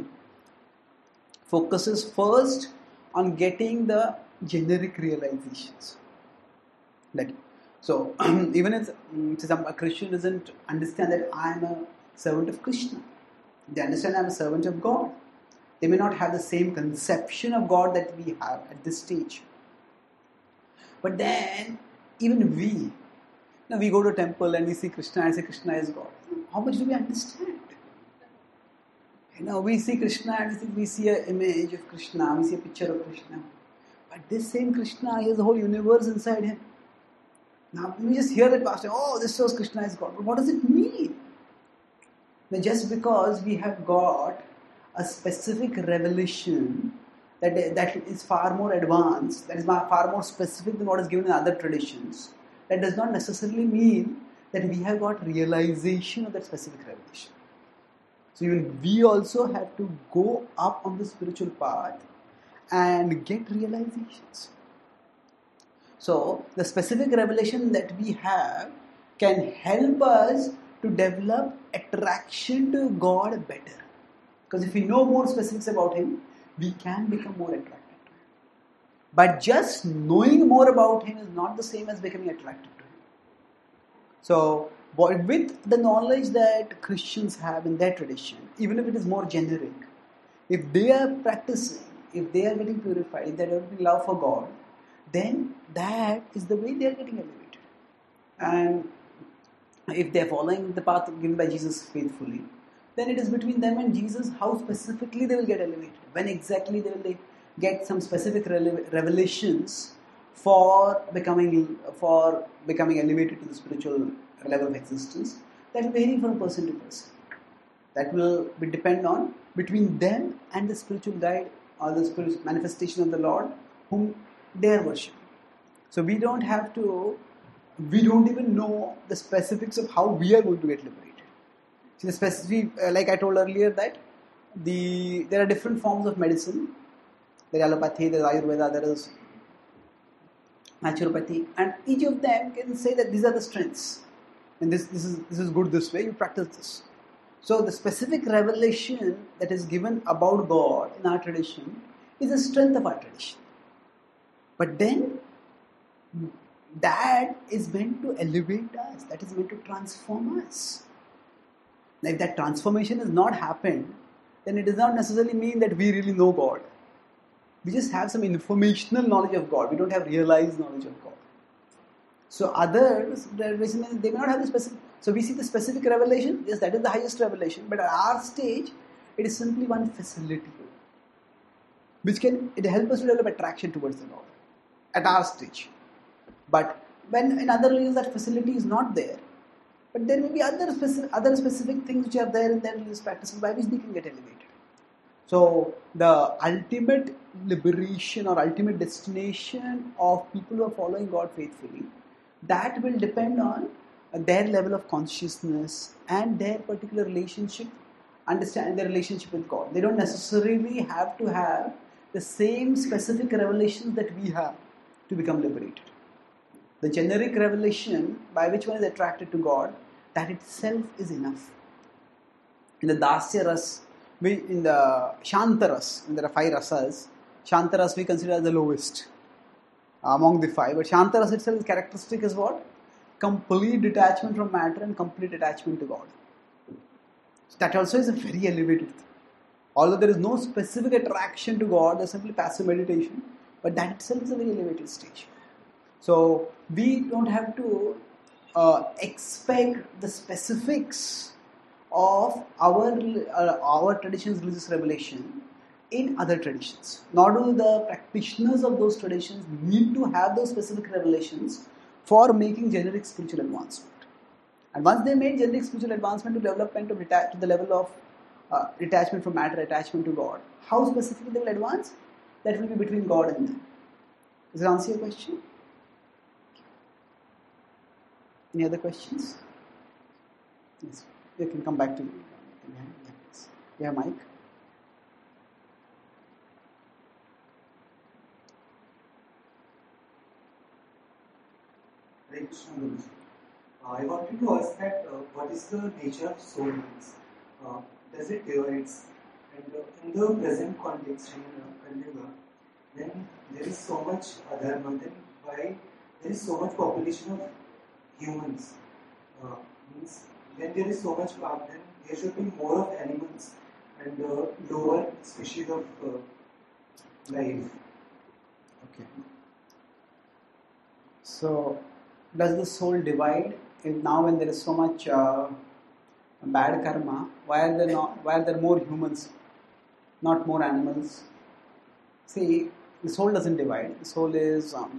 focuses first on getting the generic realizations. Like, so, even if a Christian doesn't understand that I am a servant of Krishna, they understand I am a servant of God. They may not have the same conception of God that we have at this stage. But then, even we, now we go to a temple and we see Krishna and say Krishna is God. How much do we understand? You know, we see Krishna and we see, we see an image of Krishna, we see a picture of Krishna. But this same Krishna, he has the whole universe inside him. Now, we just hear that pastor, oh, this shows Krishna is God. But what does it mean? Now, just because we have got a specific revelation that, that is far more advanced, that is far more specific than what is given in other traditions, that does not necessarily mean that we have got realization of that specific revelation. So even we also have to go up on the spiritual path and get realizations. So the specific revelation that we have can help us to develop attraction to God better. Because if we know more specifics about Him, we can become more attracted to Him. But just knowing more about Him is not the same as becoming attracted to Him. So with the knowledge that Christians have in their tradition, even if it is more generic, if they are practicing, if they are getting purified, if they are developing love for God, then that is the way they are getting elevated. And if they are following the path given by Jesus faithfully, then it is between them and Jesus how specifically they will get elevated. When exactly they will get some specific revelations for becoming for becoming elevated to the spiritual level of existence, that will vary from person to person. That will be depend on between them and the spiritual guide or the spiritual manifestation of the Lord whom they are worshipping. So we don't have to, we don't even know the specifics of how we are going to get liberated. See, the specific, uh, like I told earlier, that the there are different forms of medicine. There is allopathy, there is Ayurveda, there is naturopathy, and each of them can say that these are the strengths. And this, this is this is good this way, you practice this. So the specific revelation that is given about God in our tradition is the strength of our tradition. But then that is meant to elevate us, that is meant to transform us. Now, if that transformation has not happened, then it does not necessarily mean that we really know God. We just have some informational knowledge of God. We don't have realized knowledge of God. So others, they may not have the specific. So we see the specific revelation. Yes, that is the highest revelation. But at our stage, it is simply one facility, which can it help us to develop attraction towards the Lord at our stage. But when in other religions that facility is not there, but there may be other specific, other specific things which are there in their religious practices by which they can get elevated. So the ultimate liberation or ultimate destination of people who are following God faithfully that will depend on uh, their level of consciousness and their particular relationship, understand their relationship with God. They don't necessarily have to have the same specific revelations that we have to become liberated. The generic revelation by which one is attracted to God, that itself is enough. In the Dasya Ras, we, in the Shanta Ras, when there are five rasas, Shanta Ras we consider as the lowest among the five. But Shanta Ras itself, characteristic is what? Complete detachment from matter and complete attachment to God. So that also is a very elevated thing. Although there is no specific attraction to God, there is simply passive meditation, but that itself is a very elevated stage. So we don't have to uh, expect the specifics of our uh, our tradition's religious revelation in other traditions. Nor do the practitioners of those traditions need to have those specific revelations for making generic spiritual advancement. And once they made generic spiritual advancement to development of deta- to the level of uh, detachment from matter, attachment to God, how specifically they will advance? That will be between God and them. Does that answer your question? Any other questions? Yes. You can come back to me. Yeah, Mike. Hare Krishna, Guruji. Uh, I wanted to ask that uh, what is the nature of soul means? Uh, does it divides? And uh, in the present context in uh, Kali Yuga, then there is so much adharma, then why there is so much population of humans? Uh, means when there is so much power, then there should be more of animals and uh, lower species of uh, life. Okay. So, does the soul divide? If now, when there is so much uh, bad karma, why are there not? Why are there more humans, not more animals? See, the soul doesn't divide. The soul is um,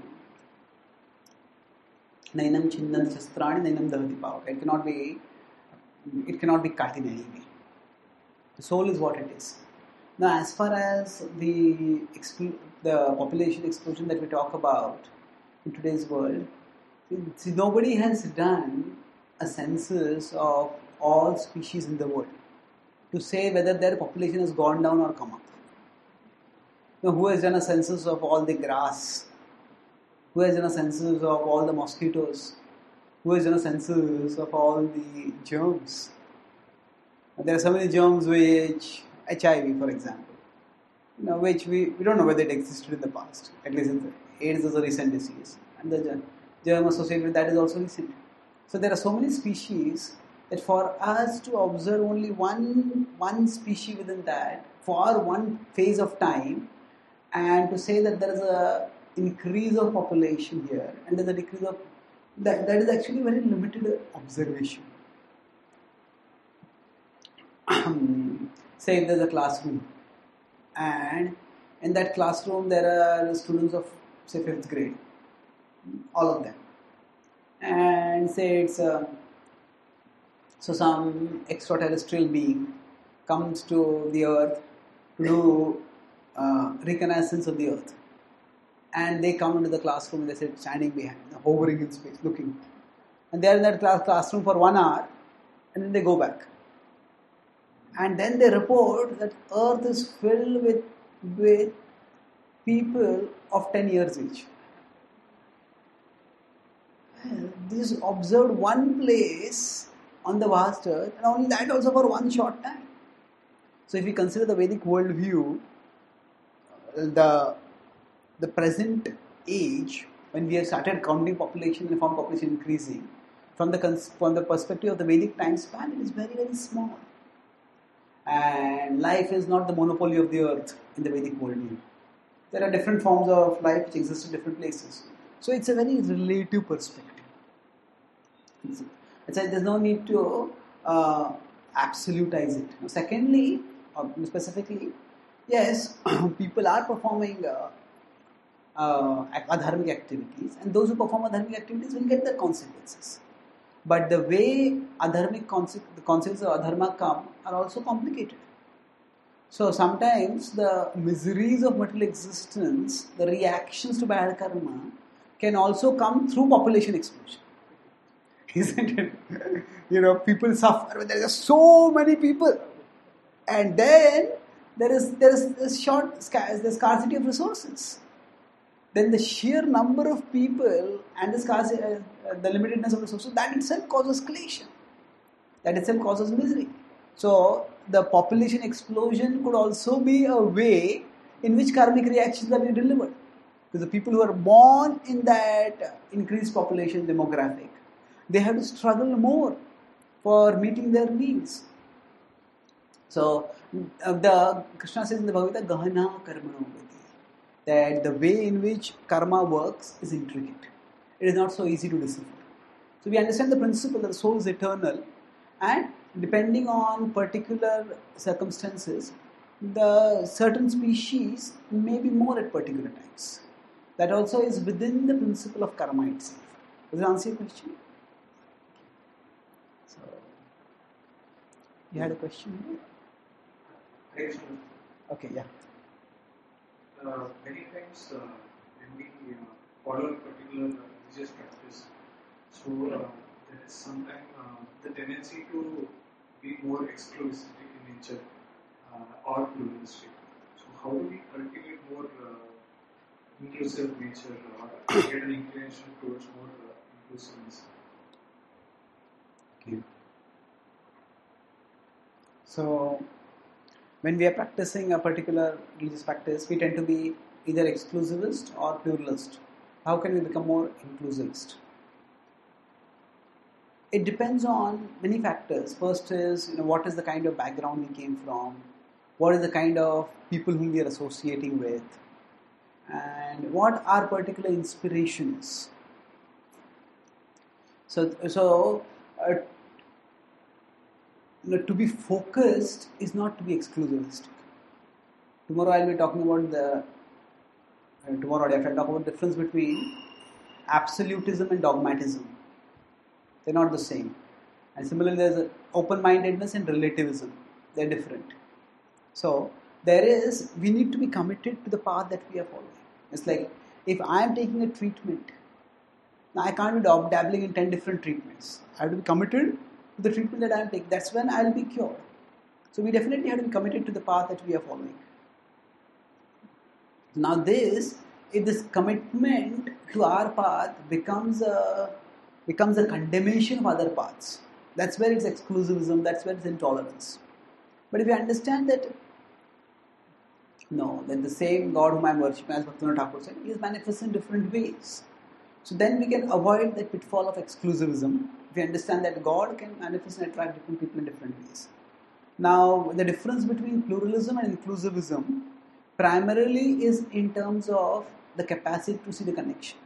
nainam chinnam shastrani nainam dahati pavaka. It cannot be. It cannot be cut in any way. The soul is what it is. Now, as far as the expl- the population explosion that we talk about in today's world, see, nobody has done a census of all species in the world to say whether their population has gone down or come up. Now, who has done a census of all the grass? Who has done a census of all the mosquitoes? Who has done a census of all the germs? There are so many germs which, H I V for example, you know, which we, we don't know whether it existed in the past. At least in the AIDS is a recent disease, and the germ associated with that is also recent. So there are so many species that for us to observe only one one species within that for one phase of time, and to say that there is a increase of population here and there's a decrease of that, that is actually very limited observation. Say if there's a classroom, and in that classroom there are students of say fifth grade, all of them, and say it's a, so some extraterrestrial being comes to the earth to do uh, reconnaissance of the earth, and they come into the classroom and they sit standing behind, hovering in space, looking, and they are in that class, classroom for one hour, and then they go back. And then they report that earth is filled with, with people of ten years each. Well, this observed one place on the vast earth, and only that also for one short time. So if we consider the Vedic worldview, the, the present age, when we have started counting population and found population increasing, from the, from the perspective of the Vedic time span, it is very, very small. And life is not the monopoly of the earth in the Vedic worldview. There are different forms of life which exist in different places. So it's a very relative perspective. It's, it's like there's no need to uh, absolutize it. Now, secondly, or specifically, yes, people are performing uh, uh, adharmic activities, and those who perform adharmic activities will get the consequences. But the way adharmic conse- the consequences of adharma come are also complicated. So sometimes the miseries of material existence, the reactions to bad karma, can also come through population explosion. Isn't it? You know, people suffer when there are so many people. And then there is there is this short the scarcity of resources. Then the sheer number of people and the scarcity, uh, the limitedness of resources, that itself causes collation. That itself causes misery. So the population explosion could also be a way in which karmic reactions are being delivered. Because the people who are born in that increased population demographic, they have to struggle more for meeting their needs. So uh, the Krishna says in the Bhagavad Gita, Gahana karmano gati, that the way in which karma works is intricate. It is not so easy to decipher. So we understand the principle that the soul is eternal, and depending on particular circumstances, the certain species may be more at particular times. That also is within the principle of karma itself. Does that answer your question? So, you had a question? Okay, yeah. Uh, many times uh, when we uh, follow a particular uh, religious practice, so uh, there is sometimes uh, the tendency to be more exclusive in nature uh, or pluralistic. So how do we cultivate more uh, inclusive nature or get an inclination towards more uh, inclusiveness? Okay. So when we are practicing a particular religious practice, we tend to be either exclusivist or pluralist. How can we become more inclusivist? It depends on many factors. First is, you know, what is the kind of background we came from, what is the kind of people whom we are associating with, and what are particular inspirations. So, so uh, you know, to be focused is not to be exclusivistic. Tomorrow I'll be talking about the, uh, tomorrow I'll talk about the difference between absolutism and dogmatism. They're not the same. And similarly, there's open-mindedness and relativism. They're different. So, there is, we need to be committed to the path that we are following. It's like, if I am taking a treatment, now I can't be dabbling in ten different treatments. I have to be committed to the treatment that I am taking. That's when I will be cured. So we definitely have to be committed to the path that we are following. Now this, if this commitment to our path becomes a, becomes a condemnation of other paths, that's where it's exclusivism, that's where it's intolerance. But if you understand that, no, that the same God whom I am worshipping, as Bhaktivinoda Thakur said, he is manifested in different ways. So then we can avoid that pitfall of exclusivism. We understand that God can manifest and attract different people in different ways. Now, the difference between pluralism and inclusivism primarily is in terms of the capacity to see the connection.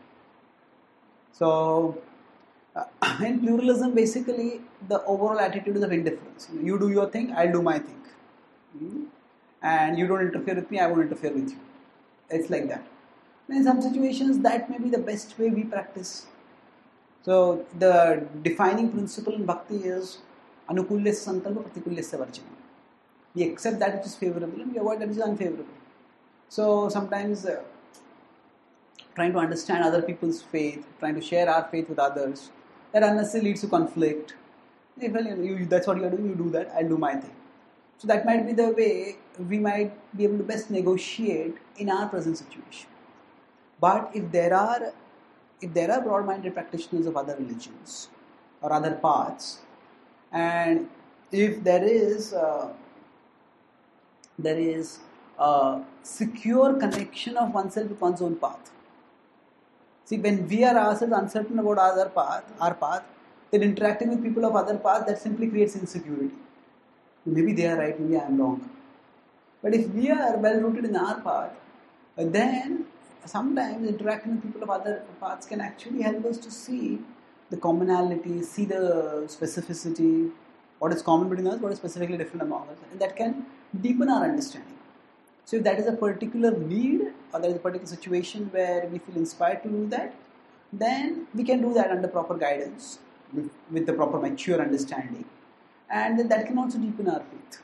So, uh, in pluralism, basically, the overall attitude is of indifference. You do your thing, I'll do my thing. Mm-hmm. And you don't interfere with me, I won't interfere with you. It's like that. In some situations, that may be the best way we practice. So, the defining principle in bhakti is anukulyasya sankalpa pratikulyasya varjana. We accept that which is favorable and we avoid that which is unfavorable. So, sometimes uh, trying to understand other people's faith, trying to share our faith with others, that unnecessarily leads to conflict. If, well, you, that's what you are doing, you do that, I'll do my thing. So, that might be the way we might be able to best negotiate in our present situation. But if there are if there are broad-minded practitioners of other religions or other paths, and if there is uh, there is a secure connection of oneself with one's own path. See, when we are ourselves uncertain about our path, our path, then interacting with people of other paths, that simply creates insecurity. Maybe they are right, maybe I am wrong. But if we are well-rooted in our path, then sometimes interacting with people of other paths can actually help us to see the commonality, see the specificity, what is common between us, what is specifically different among us, and that can deepen our understanding. So if that is a particular need or there is a particular situation where we feel inspired to do that, then we can do that under proper guidance, with, with the proper mature understanding, and then that can also deepen our faith.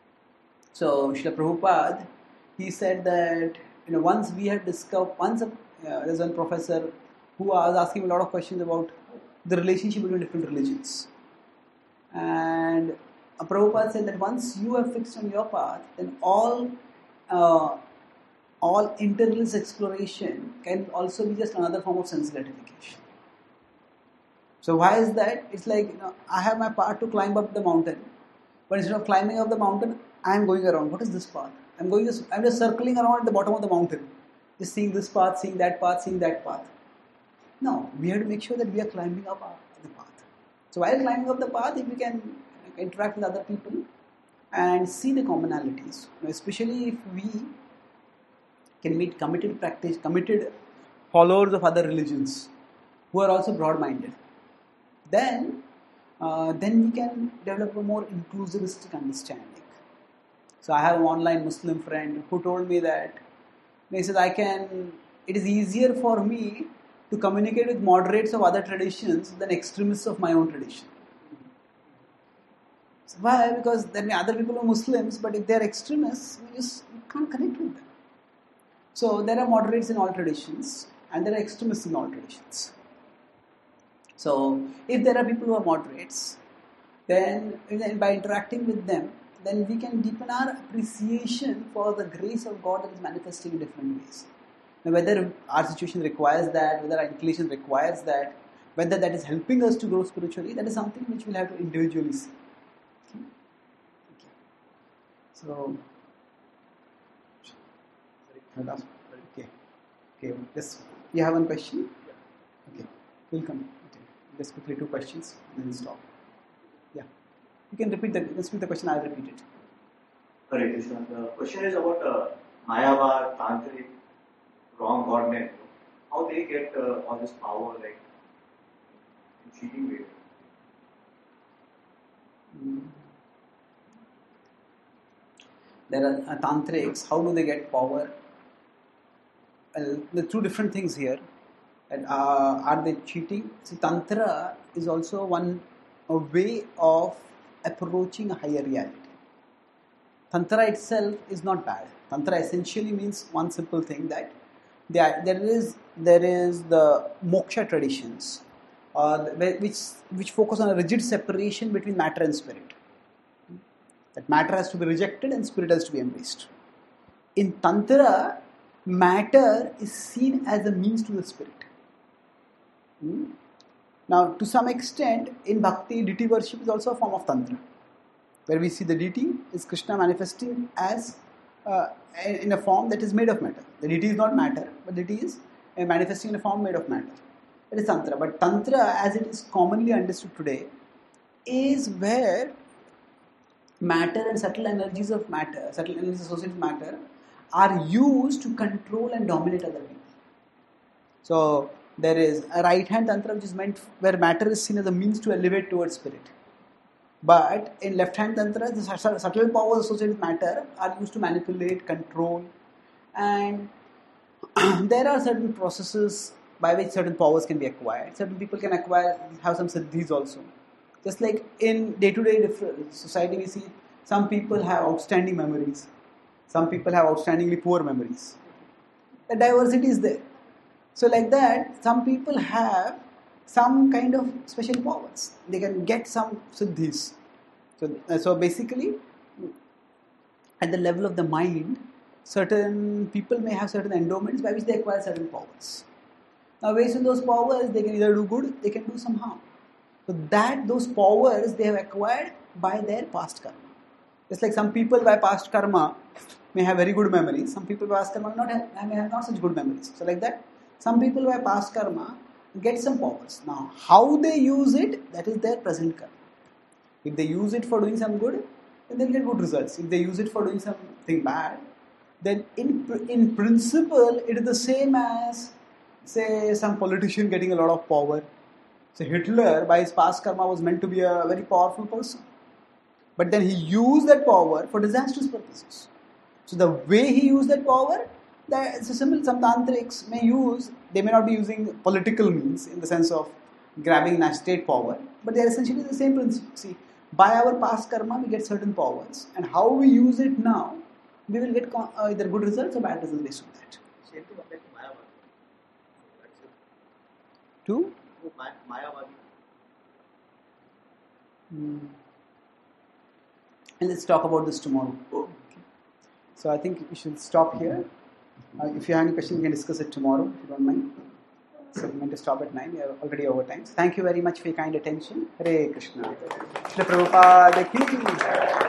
So Srila Prabhupada, he said that, you know, once we have discovered, once a, uh, there's one professor who was asking a lot of questions about the relationship between different religions. And uh, Prabhupada said that once you have fixed on your path, then all uh, all interreligious exploration can also be just another form of sense gratification. So why is that? It's like, you know, I have my path to climb up the mountain, but instead of climbing up the mountain, I am going around. What is this path? I'm going just, I'm just circling around at the bottom of the mountain, just seeing this path, seeing that path, seeing that path. No, we have to make sure that we are climbing up our, the path. So while climbing up the path, if we can interact with other people and see the commonalities, especially if we can meet committed practice, committed followers of other religions who are also broad-minded, then uh, then we can develop a more inclusivistic understanding. So I have an online Muslim friend who told me that he says I can. It is easier for me to communicate with moderates of other traditions than extremists of my own tradition. So why? Because there may be other people who are Muslims, but if they are extremists, we just we can't connect with them. So there are moderates in all traditions, and there are extremists in all traditions. So if there are people who are moderates, then by interacting with them, then we can deepen our appreciation for the grace of God that is manifesting in different ways. Now, whether our situation requires that, whether our inclination requires that, whether that is helping us to grow spiritually, that is something which we'll have to individually see. Okay. Okay. So, okay. Okay. Yes. You have one question? Okay. We'll come. Okay. Just quickly two questions and then stop. Yeah. You can repeat the, let's repeat the question, I'll repeat it. Hare Krishna. The question is about uh, Mayavad, Tantric, wrong godmen. How they get uh, all this power, like in cheating way. Mm. There are uh, tantrics. How do they get power? Well, there are two different things here. And, uh, are they cheating? See, tantra is also one a way of approaching a higher reality. Tantra itself is not bad. Tantra essentially means one simple thing, that there, there is there is the moksha traditions, uh, which which focus on a rigid separation between matter and spirit. That matter has to be rejected and spirit has to be embraced. In Tantra, matter is seen as a means to the spirit. Hmm? Now, to some extent, in Bhakti, deity worship is also a form of Tantra, where we see the deity is Krishna manifesting as uh, in a form that is made of matter. The deity is not matter, but the deity is uh, manifesting in a form made of matter. That is Tantra. But Tantra, as it is commonly understood today, is where matter and subtle energies of matter, subtle energies associated with matter, are used to control and dominate other people. So, there is a right-hand Tantra which is meant where matter is seen as a means to elevate towards spirit. But in left-hand Tantra, the subtle powers associated with matter are used to manipulate, control, and there are certain processes by which certain powers can be acquired. Certain people can acquire, have some siddhis also. Just like in day-to-day society, we see some people have outstanding memories. Some people have outstandingly poor memories. The diversity is there. So like that, some people have some kind of special powers. They can get some siddhis. So, uh, so basically, at the level of the mind, certain people may have certain endowments by which they acquire certain powers. Now based on those powers, they can either do good, they can do some harm. So that, those powers they have acquired by their past karma. Just like some people by past karma may have very good memories, some people by past karma not have, may have not such good memories. So like that, some people by past karma get some powers. Now, how they use it, that is their present karma. If they use it for doing some good, then they'll get good results. If they use it for doing something bad, then in, in principle, it is the same as, say, some politician getting a lot of power. So Hitler, by his past karma, was meant to be a very powerful person. But then he used that power for disastrous purposes. So the way he used that power, that it's a simple, some tantrics may use, they may not be using political means in the sense of grabbing state power, but they are essentially the same principle. See, by our past karma, we get certain powers, and how we use it now, we will get uh, either good results or bad results based on that. Same to apply to Mayavad. To? Oh, Ma- Mayavadi. Hmm. And let's talk about this tomorrow. Okay. So I think we should stop here. Uh, if you have any question, we can discuss it tomorrow, if you don't mind. So we're going to stop at nine. We are already over time. So thank you very much for your kind attention. Hare Krishna. Shri Prabhupada ki